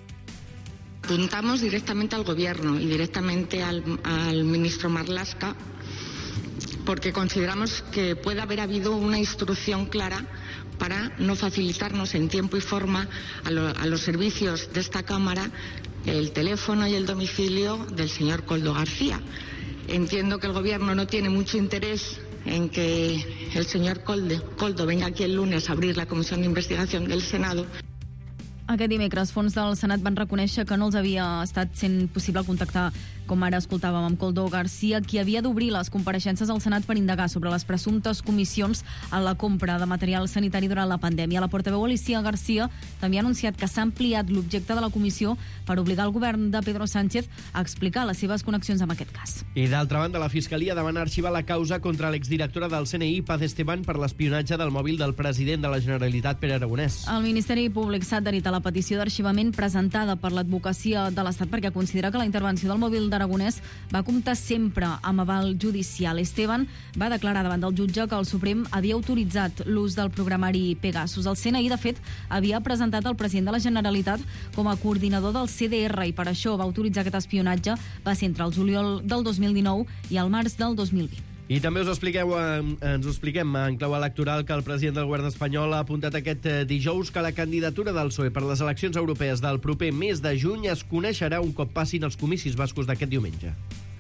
Apuntamos directamente al Gobierno y directamente al ministro Marlaska porque consideramos que puede haber habido una instrucción clara para no facilitarnos en tiempo y forma a los servicios de esta Cámara el teléfono y el domicilio del señor Koldo García. Entiendo que el Gobierno no tiene mucho interés en que el señor Koldo venga aquí el lunes a abrir la Comisión de Investigación del Senado. Aquest dimecres, fons del Senat van reconèixer que no els havia estat sent possible contactar, com ara escoltàvem, amb Koldo García, qui havia d'obrir les compareixences al Senat per indagar sobre les presumptes comissions en la compra de material sanitari durant la pandèmia. La portaveu Alicia García també ha anunciat que s'ha ampliat l'objecte de la comissió per obligar el govern de Pedro Sánchez a explicar les seves connexions amb aquest cas. I d'altra banda, la Fiscalia demana arxivar la causa contra l'exdirectora del CNI, Paz Esteban, per l'espionatge del mòbil del president de la Generalitat, Pere Aragonès. El Ministeri Públic s'ha adherit a la petició d'arxivament presentada per l'Advocacia de l'Estat perquè considera que la intervenció del mòbil d'Aragonès va comptar sempre amb aval judicial. Esteban va declarar davant del jutge que el Suprem havia autoritzat l'ús del programari Pegasus. El CNI, de fet, havia presentat el president de la Generalitat com a coordinador del CDR i per això va autoritzar aquest espionatge. Va ser entre el juliol del 2019 i el març del 2020. I també ens ho expliquem en clau electoral que el president del govern espanyol ha apuntat aquest dijous que la candidatura del PSOE per les eleccions europees del proper mes de juny es coneixerà un cop passin els comicis bascos d'aquest diumenge.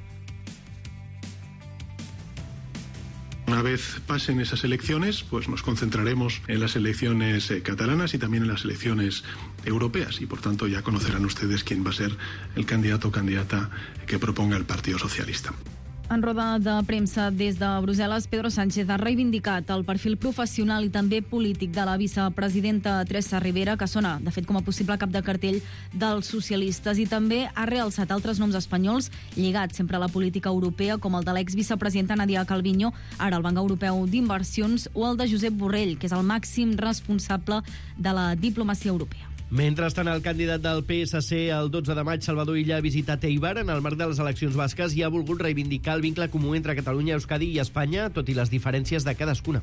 Una vez pasen esas elecciones, pues nos concentraremos en las elecciones catalanas y también en las elecciones europeas. Y por tanto ya conocerán ustedes quién va a ser el candidato o candidata que proponga el Partido Socialista. En roda de premsa des de Brussel·les, Pedro Sánchez ha reivindicat el perfil professional i també polític de la vicepresidenta Teresa Rivera, que sona, de fet, com a possible cap de cartell dels socialistes, i també ha realçat altres noms espanyols lligats sempre a la política europea, com el de l'exvicepresidenta Nadia Calviño, ara el Banc Europeu d'Inversions, o el de Josep Borrell, que és el màxim responsable de la diplomacia europea. Mentrestant, el candidat del PSC el 12 de maig, Salvador Illa, ha visitat Eibar en el marc de les eleccions basques i ha volgut reivindicar el vincle comú entre Catalunya, Euskadi i Espanya, tot i les diferències de cadascuna.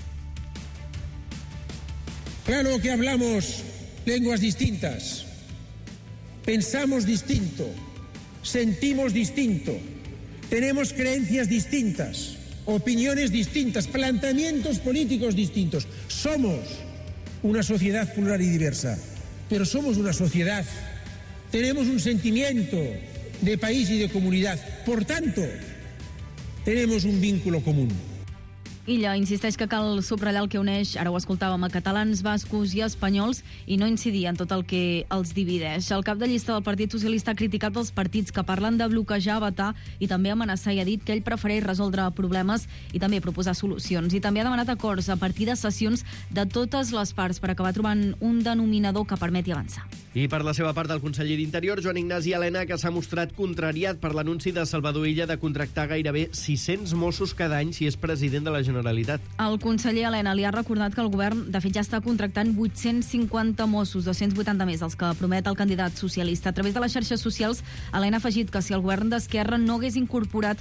Claro que hablamos lenguas distintas, pensamos distinto, sentimos distinto, tenemos creencias distintas, opiniones distintas, planteamientos políticos distintos. Somos una sociedad plural y diversa. Pero somos una sociedad, tenemos un sentimiento de país y de comunidad. Por tanto, tenemos un vínculo común. Illa insisteix que cal subratllar el que uneix, ara ho escoltàvem, a catalans, bascos i espanyols i no incidir en tot el que els divideix. El cap de llista del Partit Socialista ha criticat els partits que parlen de bloquejar, vetar i també amenaçar i ha dit que ell prefereix resoldre problemes i també proposar solucions. I també ha demanat acords a partir de sessions de totes les parts per acabar trobant un denominador que permeti avançar. I per la seva part, el conseller d'Interior, Joan Ignasi Elena, que s'ha mostrat contrariat per l'anunci de Salvador Illa de contractar gairebé 600 Mossos cada any si és president de la Generalitat. El conseller Elena li ha recordat que el govern, de fet, ja està contractant 850 Mossos, 280 més, els que promet el candidat socialista. A través de les xarxes socials, Elena ha afegit que si el govern d'Esquerra no hagués incorporat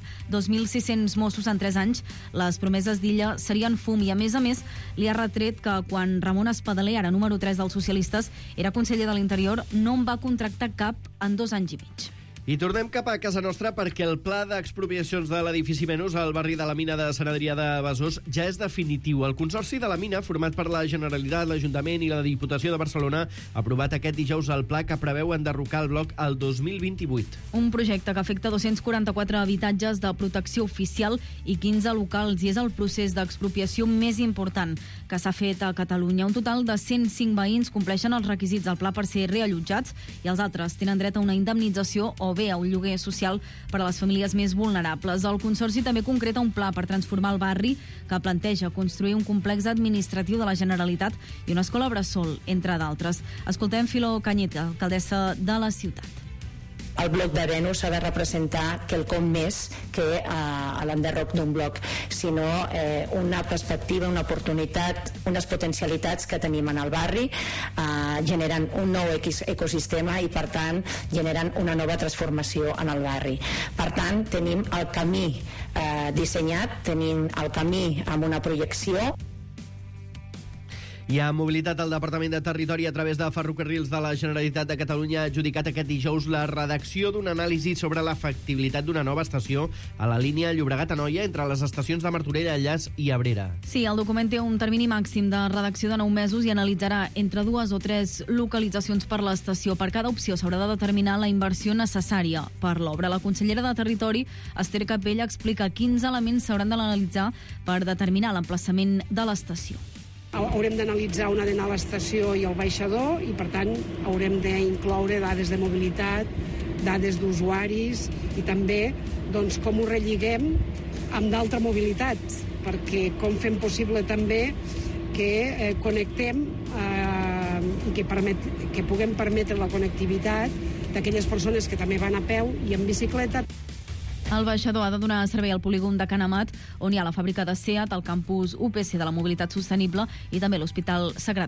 2.600 Mossos en 3 anys, les promeses d'Illa serien fum. I, a més, li ha retret que quan Ramon Espadaler, ara número 3 dels socialistes, era conseller de l'Interior, no en va contractar cap en 2 anys i mig. I tornem cap a casa nostra perquè el pla d'expropiacions de l'edifici Venus al barri de la mina de Sant Adrià de Besòs ja és definitiu. El Consorci de la Mina, format per la Generalitat, l'Ajuntament i la Diputació de Barcelona, ha aprovat aquest dijous el pla que preveu enderrocar el bloc al 2028. Un projecte que afecta 244 habitatges de protecció oficial i 15 locals, i és el procés d'expropiació més important que s'ha fet a Catalunya. Un total de 105 veïns compleixen els requisits del pla per ser reallotjats i els altres tenen dret a una indemnització o bé a un lloguer social per a les famílies més vulnerables. El Consorci també concreta un pla per transformar el barri que planteja construir un complex administratiu de la Generalitat i una escola bressol, entre d'altres. Escoltem Filó Cañete, alcaldessa de la ciutat. El bloc de Venus s'ha de representar quelcom més que l'enderroc d'un bloc, sinó una perspectiva, una oportunitat, unes potencialitats que tenim en el barri, generen un nou ecosistema i, per tant, generen una nova transformació en el barri. Per tant, tenim el camí dissenyat, tenim el camí amb una projecció. Hi ha mobilitat al Departament de Territori a través de Ferrocarrils de la Generalitat de Catalunya ha adjudicat aquest dijous la redacció d'una anàlisi sobre la factibilitat d'una nova estació a la línia Llobregat-Anoia entre les estacions de Martorell, Allàs i Abrera. Sí, el document té un termini màxim de redacció de 9 mesos i analitzarà entre 2 o 3 localitzacions per l'estació. Per cada opció s'haurà de determinar la inversió necessària per l'obra. La consellera de Territori, Esther Capella, explica quins elements s'hauran d'analitzar per determinar l'emplaçament de l'estació. Haurem d'analitzar una de nova estació i el baixador i, per tant, haurem d'incloure dades de mobilitat, dades d'usuaris i també com ho relligem amb d'altra mobilitat, perquè com fem possible també que connectem i que puguem permetre la connectivitat d'aquelles persones que també van a peu i en bicicleta. El baixador ha de donar servei al polígon de Can Amat, on hi ha la fàbrica de SEAT, el campus UPC de la mobilitat sostenible i també l'Hospital Sagrat Cor.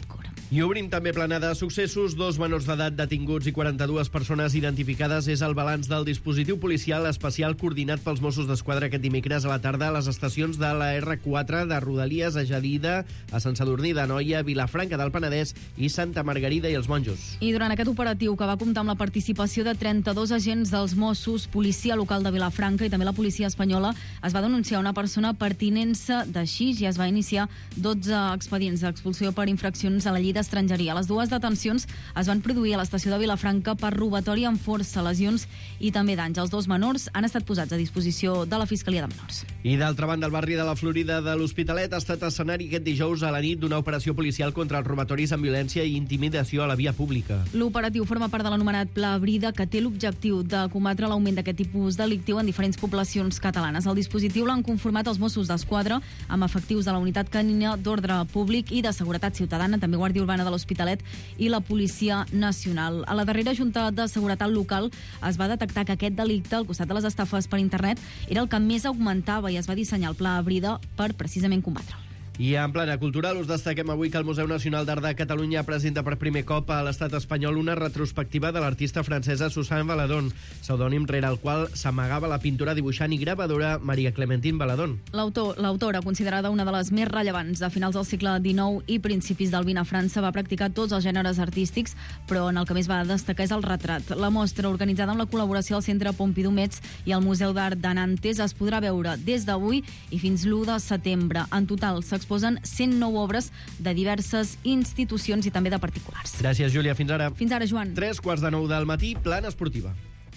I obrim també plana de successos. 2 menors d'edat detinguts i 42 persones identificades és el balanç del dispositiu policial especial coordinat pels Mossos d'Esquadra aquest dimecres a la tarda a les estacions de la R4 de Rodalies, a Jadida, a Sant Sadurní d'Anoia, Vilafranca del Penedès i Santa Margarida i els Monjos. I durant aquest operatiu, que va comptar amb la participació de 32 agents dels Mossos, policia local de Vilafranca i també la policia espanyola, es va denunciar una persona per tinença de xix i es va iniciar 12 expedients d'expulsió per infraccions a la llei d'estrangeria. Les 2 detencions es van produir a l'estació de Vilafranca per robatori amb força, lesions i també danys. Els 2 menors han estat posats a disposició de la Fiscalia de Menors. I d'altra banda, el barri de la Florida de l'Hospitalet ha estat escenari aquest dijous a la nit d'una operació policial contra els robatoris amb violència i intimidació a la via pública. L'operatiu forma part de l'anomenat Pla Brida, que té l'objectiu de combatre l'augment d'aquest tipus delictiu en diferents poblacions catalanes. El dispositiu l'han conformat els Mossos d'Esquadra amb efectius de la Unitat Canina d'Ordre Públic i de Seguretat Ciutadana, també Guàrdia Urbana de l'Hospitalet i la Policia Nacional. A la darrera Junta de Seguretat Local es va detectar que aquest delicte, al costat de les estafes per internet, era el que més augmentava i es va dissenyar el Pla Brida per precisament combatre. I en plana cultural us destaquem avui que el Museu Nacional d'Art de Catalunya presenta per primer cop a l'estat espanyol una retrospectiva de l'artista francesa Suzanne Valadon, pseudònim rere el qual s'amagava la pintora, dibuixant i gravadora Maria Clementine Valadon. L'autora, considerada una de les més rellevants de finals del segle XIX i principis del XX a França, va practicar tots els gèneres artístics, però en el que més va destacar és el retrat. La mostra, organitzada amb la col·laboració del Centre Pompidou Metz i el Museu d'Art de Nantes, es podrà veure des d'avui i fins l'1 de setembre. En total s'exposen 109 obres de diverses institucions i també de particulars. Gràcies, Júlia. Fins ara. Fins ara, Joan. 3:45 del matí, plana esportiva.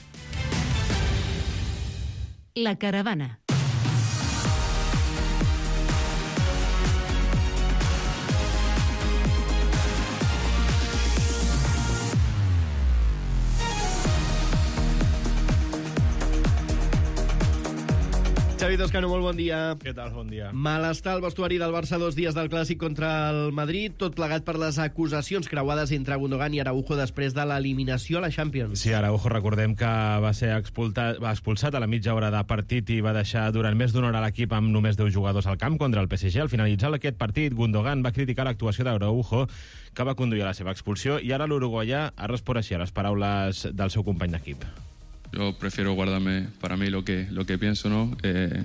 La Caravana. Xavi Toscano, molt bon dia. Què tal? Bon dia. Malestar al vestuari del Barça 2 dies del Clàssic contra el Madrid, tot plegat per les acusacions creuades entre Gundogan i Araujo després de l'eliminació a la Champions. Sí, Araujo, recordem que va ser expulsat a la mitja hora de partit i va deixar durant més d'una hora l'equip amb només 10 jugadors al camp contra el PSG. Al finalitzar aquest partit, Gundogan va criticar l'actuació d'Araujo, que va conduir a la seva expulsió, i ara l'uruguaià ha respost així a les paraules del seu company d'equip. Yo prefiero guardarme para mí lo que pienso, ¿no?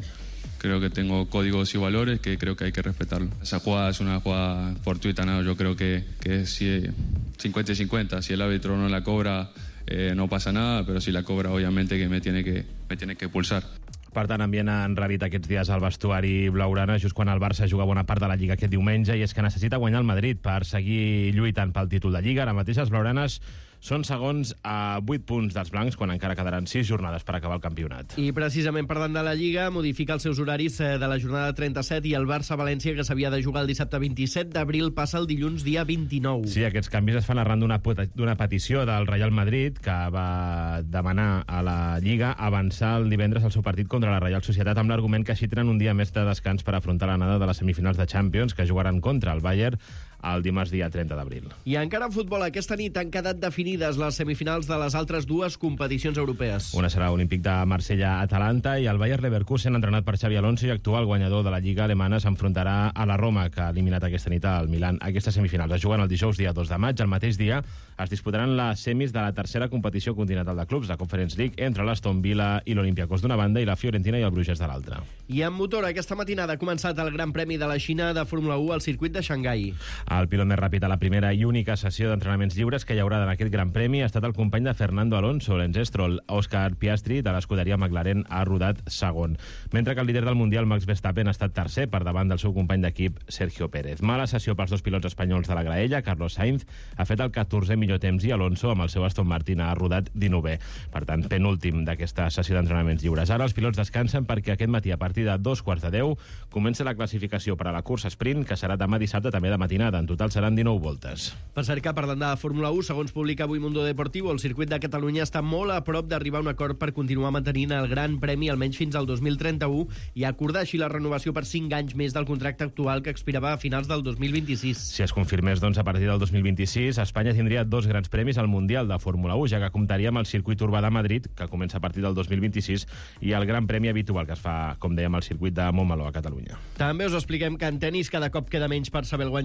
Creo que tengo códigos y valores que creo que hay que respetarlo. Esa jugada es una jugada fortuita, ¿no? Yo creo que si 50 y 50. Si el árbitro no la cobra, no pasa nada, pero si la cobra, obviamente que me tiene que pulsar. Per tant, ambient enrarit aquests dies al vestuari blaugrana, just quan el Barça juga bona part de la Lliga aquest diumenge, i és que necessita guanyar el Madrid per seguir lluitant pel títol de Lliga. Ara mateix els blaugranes són segons a 8 punts dels blancs, quan encara quedaran 6 jornades per acabar el campionat. I precisament parlant de la Lliga, modifica els seus horaris de la jornada 37 i el Barça-València, que s'havia de jugar el dissabte 27 d'abril, passa el dilluns dia 29. Sí, aquests canvis es fan arran d'una petició del Real Madrid, que va demanar a la Lliga avançar el divendres al seu partit contra la Reial Societat, amb l'argument que així tenen un dia més de descans per afrontar l'anada de les semifinals de Champions, que jugaran contra el Bayern el dimarts dia 30 d'abril. I encara en futbol, aquesta nit han quedat definides les semifinals de les altres 2 competicions europees. Una serà Olímpic de Marsella-Atalanta, i el Bayer Leverkusen, entrenat per Xabi Alonso i actual guanyador de la Lliga alemana, s'enfrontarà a la Roma, que ha eliminat aquesta nit al Milan. Aquestes semifinals es juguen el dijous dia 2 de maig. El mateix dia es disputaran les semis de la tercera competició continental de clubs, la Conference League, entre l'Aston Villa i l'Olympiacos d'una banda i la Fiorentina i el Bruges de l'altra. I en motor, aquesta matinada ha començat el Gran Premi de la Xina de Fórmula 1 al circuit de Xangai. El pilot més ràpid a la primera i única sessió d'entrenaments lliures que hi haurà en aquest Gran Premi ha estat el company de Fernando Alonso, Lance Stroll. Oscar Piastri, de l'escuderia McLaren, ha rodat segon, mentre que el líder del Mundial, Max Verstappen, ha estat tercer per davant del seu company d'equip, Sergio Pérez. Mala sessió pels 2 pilots espanyols de la graella. Carlos Sainz ha fet el 14è millor temps i Alonso, amb el seu Aston Martin, ha rodat 19è. Per tant, penúltim d'aquesta sessió d'entrenaments lliures. Ara els pilots descansen perquè aquest matí, a partir de 2:15, comença la classificació per a la cursa sprint, que serà demà dissabte també de matinada. En total seran 19 voltes. Per cert que, parlant de Fórmula 1, segons publica avui Mundo Deportivo, el circuit de Catalunya està molt a prop d'arribar a un acord per continuar mantenint el Gran Premi almenys fins al 2031 i acordar així la renovació per 5 anys més del contracte actual, que expirava a finals del 2026. Si es confirmés, doncs, a partir del 2026, Espanya tindria 2 grans premis al Mundial de Fórmula 1, ja que comptaria amb el circuit urbà de Madrid, que comença a partir del 2026, i el Gran Premi habitual, que es fa, com dèiem, al circuit de Montmeló, a Catalunya. També us expliquem que en tenis cada cop queda menys per saber el guanyador del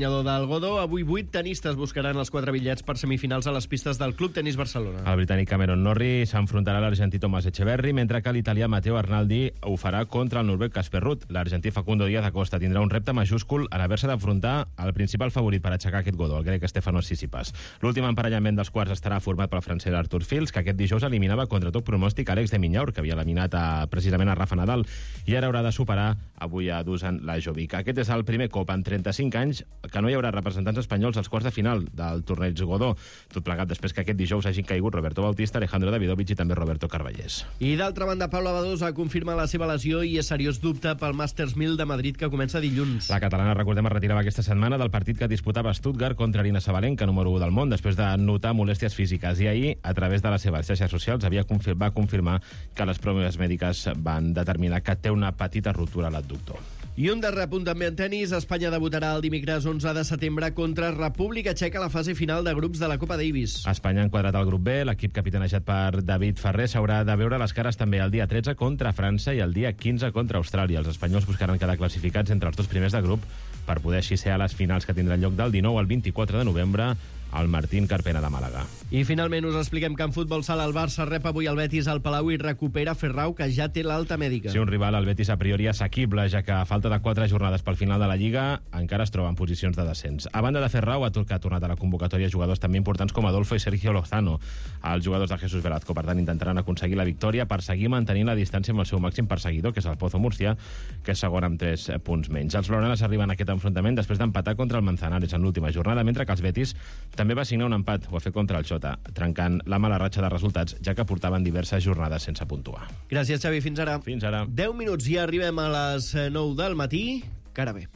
al Godó. Avui 8 tenistes buscaran els 4 bitllets per semifinals a les pistes del Club Tenis Barcelona. El britànic Cameron Norrie s'enfrontarà a l'argentí Tomàs Echeverri, mentre que l'italià Matteo Arnaldi ho farà contra el noruec Casper Ruud. L'argentí Facundo Díaz Acosta tindrà un repte majúscul en haver-se d'afrontar el principal favorit per aixecar aquest Godó, el grec Stefanos Tsitsipas. L'últim emparellament dels quarts estarà format pel francès Arthur Fils, que aquest dijous eliminava contra tot pronòstic Alex de Minaur, que havia eliminat precisament a Rafa Nadal, i ara haurà de superar avui a Dusan Lajovic. Aquest és el primer cop en 35 anys que no hi haurà representants espanyols als quarts de final del torneig Godó, tot plegat després que aquest dijous hagin caigut Roberto Bautista, Alejandro Davidovich i també Roberto Carballés. I d'altra banda, Paula Badosa confirma la seva lesió i és seriós dubte pel Masters 1000 de Madrid, que comença dilluns. La catalana, recordem, es retirava aquesta setmana del partit que disputava a Stuttgart contra Arina Sabalenka, número 1 del món, després de notar molèsties físiques. I ahir, a través de les seves xarxes socials, va confirmar que les proves mèdiques van determinar que té una petita ruptura a l'adductor. I un darrer apunt també en tenis. Espanya debutarà el dimecres 11 de setembre contra República Txeca a la fase final de grups de la Copa Davis. Espanya ha enquadrat el grup B. L'equip capitanejat per David Ferrer s'haurà de veure les cares també el dia 13 contra França i el dia 15 contra Austràlia. Els espanyols buscaran quedar classificats entre els dos primers de grup per poder així ser a les finals que tindran lloc del 19 al 24 de novembre al Martín Carpena de Màlaga. I finalment us expliquem que en futbol sala el Barça rep avui el Betis al Palau i recupera Ferrau, que ja té l'alta mèdica. Sí, un rival, el Betis, a priori assequible, ja que a falta de 4 jornades pel final de la Lliga encara es troba en posicions de descens. A banda de Ferrau, que ha tornat a la convocatòria jugadors també importants com Adolfo i Sergio Lozano, els jugadors de Jesús Velazco. Per tant, intentaran aconseguir la victòria per seguir mantenint la distància amb el seu màxim perseguidor, que és el Pozo Murcia, que és segon amb 3 punts menys. Els blaugranes arriben a aquest enfrontament després d'empatar contra el Manzanares en l'última jornada, mentre que els Betis també va signar un empat, ho ha fet contra el Xota, trencant la mala ratxa de resultats, ja que portaven diverses jornades sense puntuar. Gràcies, Xavi. Fins ara. Fins ara. 10 minuts i arribem a les 9 del matí. Cara bé.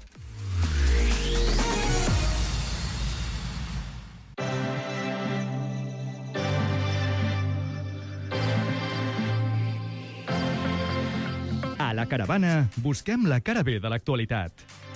A la Caravana busquem la cara bé de l'actualitat.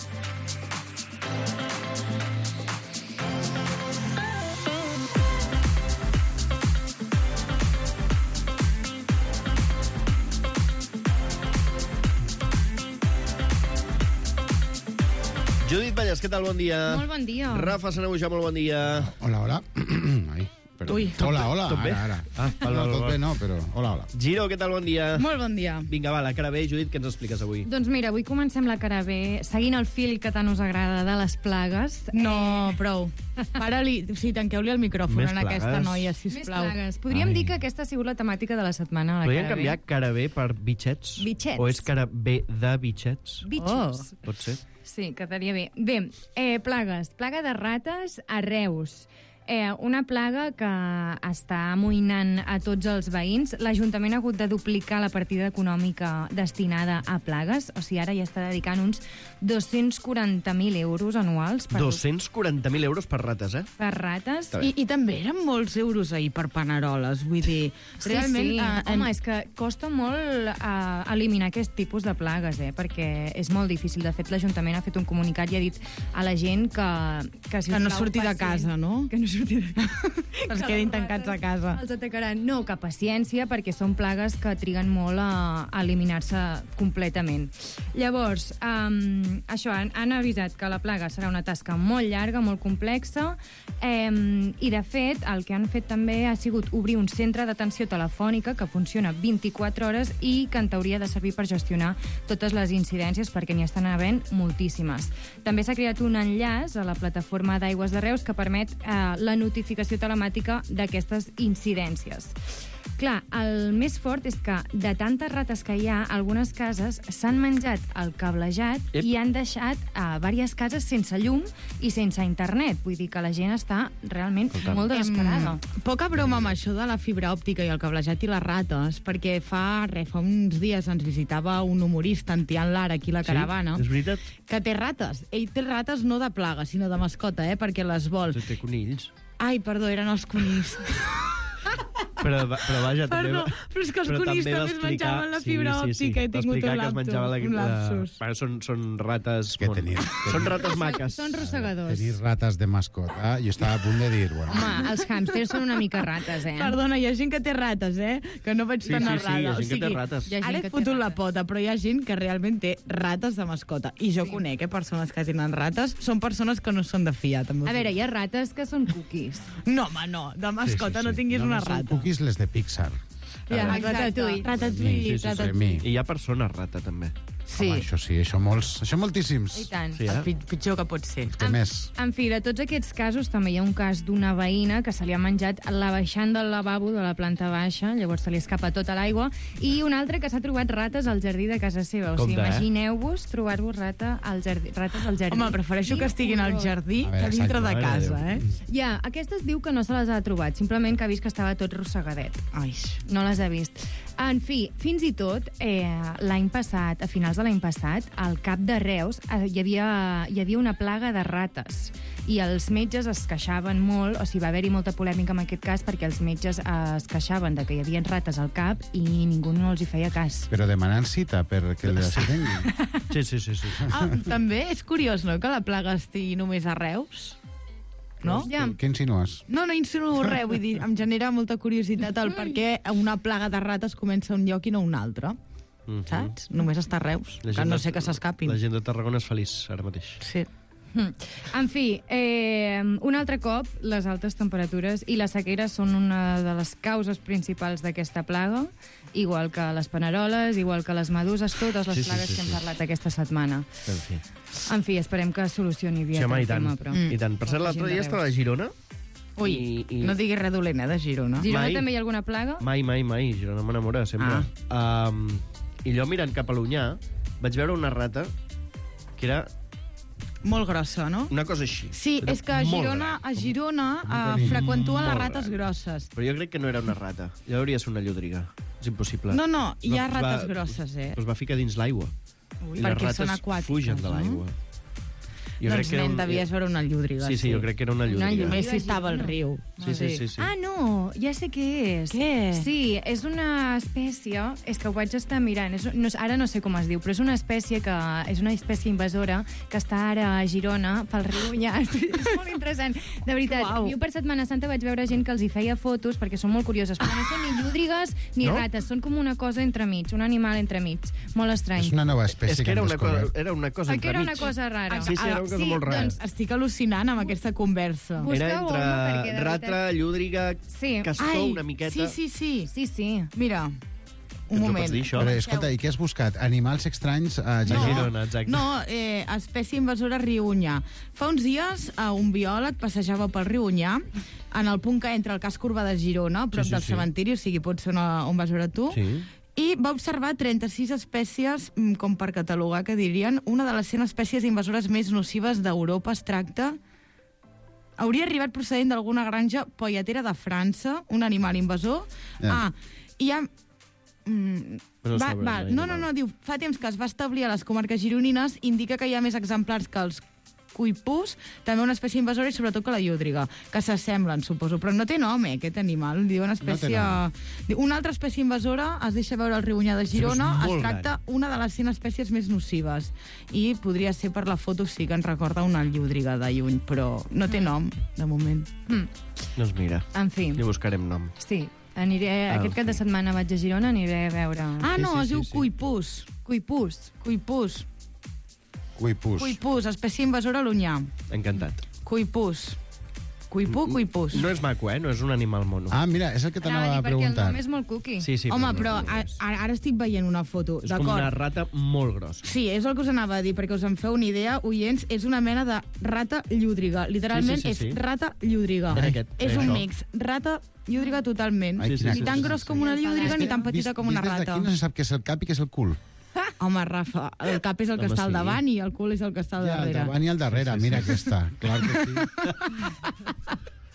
Judit Vallès, què tal? Bon dia. Molt bon dia. Rafa Sanabuja, molt bon dia. Hola, hola. Ai, perdó. Ui. Hola, hola. Tot bé? Ara. No, tot bé no, però hola, hola. Giro, què tal? Bon dia. Molt bon dia. Vinga, va, la cara bé. Judit, què ens expliques avui? Doncs mira, avui comencem la cara bé seguint el fil que tant us agrada de les plagues. No, prou. Para-li, sí, tanqueu-li el micròfon en aquesta noia, sisplau. Més plagues. Podríem dir que aquesta ha sigut la temàtica de la setmana. La Podríem canviar cara bé per bitxets? Bitxets. O és cara bé de bitxets? Bitxets. Pot ser. Sí, quedaria bé. Bé, plagues. Plaga de rates a Reus. Una plaga que està amoïnant a tots els veïns. L'Ajuntament ha hagut de duplicar la partida econòmica destinada a plagues. O sigui, ara ja està dedicant uns 240.000 euros anuals. 240.000 euros per rates, eh? Per rates. I també eren molts euros ahir per paneroles, vull dir... Realment, sí. Home, és que costa molt eliminar aquest tipus de plagues, perquè és molt difícil. De fet, l'Ajuntament ha fet un comunicat i ha dit a la gent que si no surti de casa, no? Que no surti de casa. Es quedin tancats a casa. Els atacaran. No, que paciència, perquè són plagues que triguen molt a eliminar-se completament. Llavors, això, han avisat que la plaga serà una tasca molt llarga, molt complexa, i de fet, el que han fet també ha sigut obrir un centre d'atenció telefònica que funciona 24 hores i que en teoria ha de servir per gestionar totes les incidències, perquè n'hi estan havent moltíssimes. També s'ha creat un enllaç a la plataforma d'Aigües de Reus que permet la notificació telemàtica d'aquestes incidències. Clar, el més fort és que de tantes rates que hi ha, algunes cases s'han menjat el cablejat i han deixat diverses cases sense llum i sense internet. Vull dir que la gent està realment molt desesperada. Poca broma amb això de la fibra òptica i el cablejat i les rates, perquè fa uns dies ens visitava un humorista, en Tian Lara, aquí a la Caravana. Sí, és veritat. Que té rates. Ell té rates no de plaga, sinó de mascota, perquè les vol. Té conills. Ai, perdó, eren els conills. Però vaja, també... Perdó, però és que els conills també es menjaven la fibra òptica, he tingut un lapsus. Són rates... Són rates maques. Són rossegadors. Tenir rates de mascota. Jo estava a punt de dir... Bueno. Home, els hàmsters són una mica rates, Perdona, hi ha gent que té rates, Que no vaig tan errada. Hi ha gent que té rates. Ara he fotut la pota, però hi ha gent que realment té rates de mascota. I jo conec, persones que tenen rates. Són persones que no són de fiar, també. A veure, hi ha rates que són cookies. No, home, no. De mascota no tinguis una rata. Són cookies les de Pixar. Ja, Ratatouille. I hi ha persones rata, també. Sí. Home, això sí, això moltíssims. I tant. Sí, El pitjor que pot ser. Què més? En fi, de tots aquests casos, també hi ha un cas d'una veïna que se li ha menjat la baixant del lavabo de la planta baixa, llavors se li escapa tota l'aigua, i un altre que s'ha trobat rates al jardí de casa seva. O sigui, imagineu-vos trobar-vos rates al jardí. Home, prefereixo que estiguin al jardí que dintre de casa, Ja, aquesta es diu que no se les ha trobat, simplement que ha vist que estava tot rossegadet. Ai. No les ha vist. En fi, fins i tot, l'any passat, a finals de l'any passat, al Cap de Reus hi havia una plaga de rates i els metges es queixaven molt, o sigui, va haver-hi molta polèmica en aquest cas perquè els metges es queixaven de que hi havia rates al cap i ningú no els hi feia cas. Però demanant cita perquè les atenguin. Sí. També és curiós, no?, que la plaga estigui només a Reus. No? Ja. Què insinues? No insinuo res, vull dir, em genera molta curiositat el per què una plaga de rates comença a un lloc i no a un altre. Saps? Només està a Reus, que no sé que s'escapin. La gent de Tarragona és feliç, ara mateix. Sí. En fi, un altre cop, les altes temperatures i la sequera són una de les causes principals d'aquesta plaga, igual que les paneroles, igual que les meduses, totes les plagues que hem parlat aquesta setmana. En fi, esperem que solucioni aviat el tema. I tant. Per cert, l'altre dia estava a Girona. Ui, no diguis res dolent, de Girona. Girona també hi ha alguna plaga? Mai. Girona m'enamora, sempre. I allò, mirant cap a l'Unyà, vaig veure una rata que era... Molt grossa, no? Una cosa així. Sí, és que a Girona freqüentuen les rates grosses. Però jo crec que no era una rata. Ja hauria de ser una llúdriga. És impossible. No, hi ha rates grosses, Es va ficar dins l'aigua. I les rates fugen de l'aigua. Doncs nen, devies veure una llúdriga. Sí, jo crec que era una llúdriga. Només si estava al riu. Sí. Ah, no, ja sé què és. Què? Sí, és una espècie, és que ho vaig estar mirant, ara no sé com es diu, però és una espècie invasora que està ara a Girona, pel riu Unyà. És molt interessant. De veritat, jo per Setmana Santa vaig veure gent que els hi feia fotos perquè són molt curioses, però no són ni llúdrigues ni rates, són com una cosa entremig, un animal entremig. Molt estrany. És una nova espècie que hem descobert. Era una cosa entremig. Era una cosa rara. Sí, era una cosa molt rara. Doncs estic al·lucinant amb aquesta conversa. Era entre rata, llúdriga, castor, una miqueta... Sí. Mira, un moment. Però, escolta, i què has buscat? Animals estranys a Girona, exacte. No, espècie invasora riu Unyà. Fa uns dies un biòleg passejava pel riu Unyà en el punt que entra el casc urbà de Girona, prop del cementiri, o sigui, pot ser on vas veure tu, i va observar 36 espècies, com per catalogar, que dirien, una de les 100 espècies invasores més nocives d'Europa. Es tracta... Hauria arribat procedent d'alguna granja polletera de França, un animal invasor. Hi ha... diu, fa temps que es va establir a les comarques gironines, indica que hi ha més exemplars que els cuipús, també una espècie invasora i sobretot que la llúdriga, que s'assemblen, suposo. Però no té nom, aquest animal. Diu una espècie... Una altra espècie invasora es deixa veure al riu Unyà de Girona. Es tracta una de les 100 espècies més nocives. I podria ser per la foto, sí que ens recorda una llúdriga de lluny, però no té nom, de moment. Doncs mira, en fi, li buscarem nom. Sí. Aquest cap de setmana vaig a Girona, aniré a veure... Es diu cuipús. Cuipús, espècie invasora a l'Unyà. Encantat. Cuipús. Cuipús. No és maco, no és un animal mono. Mira, és el que t'anava a preguntar. Perquè el nom és molt cookie. Sí, home, però ara estic veient una foto. És com una rata molt grossa. Sí, és el que us anava a dir, perquè us en feu una idea, oients, és una mena de rata llúdriga. Literalment és rata llúdriga. És un mix. Rata llúdriga totalment. Ni tan gros com una llúdriga, ni tan petita com una rata. Des d'aquí no se sap què és el cap i què és el cul. Home, Rafa, el cap és el que està al davant i el cul és el que està al darrere. Ja, al davant i al darrere, mira que està. Clar que sí.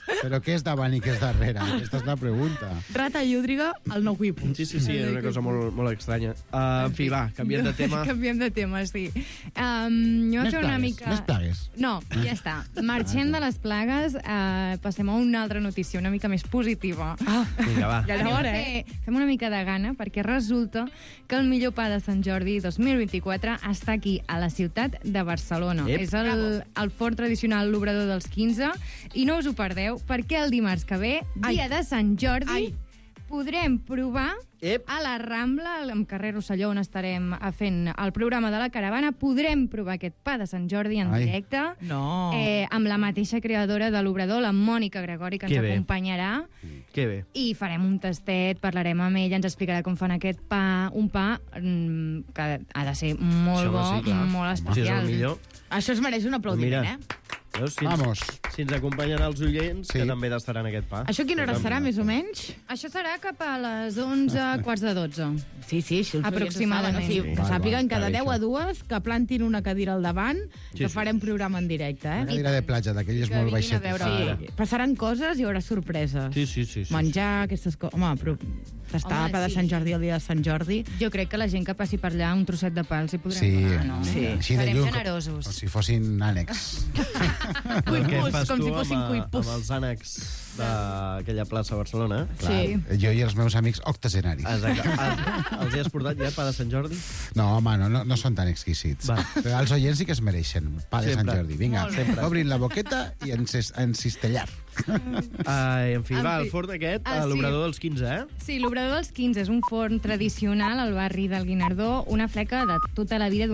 Però què és davant i què és darrere? Aquesta és la pregunta. Rata llúdriga, el nou quipus. Sí, és una cosa molt estranya. En fi, va, canviem de tema. Canviem de tema, sí. Jo Més fer una plagues, mica... més plagues. No, ja està. Marxem de les plagues, passem a una altra notícia, una mica més positiva. Vinga, va. Ja era hora, fem una mica de gana, perquè resulta que el millor pa de Sant Jordi 2024 està aquí, a la ciutat de Barcelona. És el forn tradicional L'Obrador dels 15, i no us ho perdeu, perquè el dimarts que ve, dia de Sant Jordi, podrem provar a la Rambla, al carrer Rosselló, on estarem fent el programa de la caravana, podrem provar aquest pa de Sant Jordi en directe, amb la mateixa creadora de l'Obrador, la Mònica Gregori, que ens acompanyarà. Que bé. I farem un tastet, parlarem amb ella, ens explicarà com fan aquest pa, un pa que ha de ser molt bo, molt especial. Això es mereix un aplaudiment, Vamos. Si ens acompanyen els oients, que també d'estar en aquest pa. Això quina hora serà, més o menys? Això serà cap a les 11, quarts de 12. Sí, aproximadament. Sí, que sàpiguen cada 10 a 2 que plantin una cadira al davant, que farem programa en directe. Una cadira de platja, d'aquelles molt baixetes. Sí, passaran coses i hi haurà sorpreses. Sí. Menjar, aquestes coses. Home, però tastar pa de Sant Jordi el dia de Sant Jordi. Jo crec que la gent que passi per allà un trosset de pa els hi podrem donar, no? Sí, serem generosos. Com si fossin ànecs. Què fas com tu si fossin amb cuipus. els ànecs d'aquella plaça a Barcelona? Sí. Jo i els meus amics octogenaris. Els hi has portat ja pa de Sant Jordi? No, home, no són tan exquisits. Però els oients sí que es mereixen pa de Sant Jordi. Vinga, obrin la boqueta i encistellar. En fi, va, el forn aquest, l'Obrador dels 15, Sí, l'Obrador dels 15 és un forn tradicional al barri del Guinardó, una fleca de tota la vida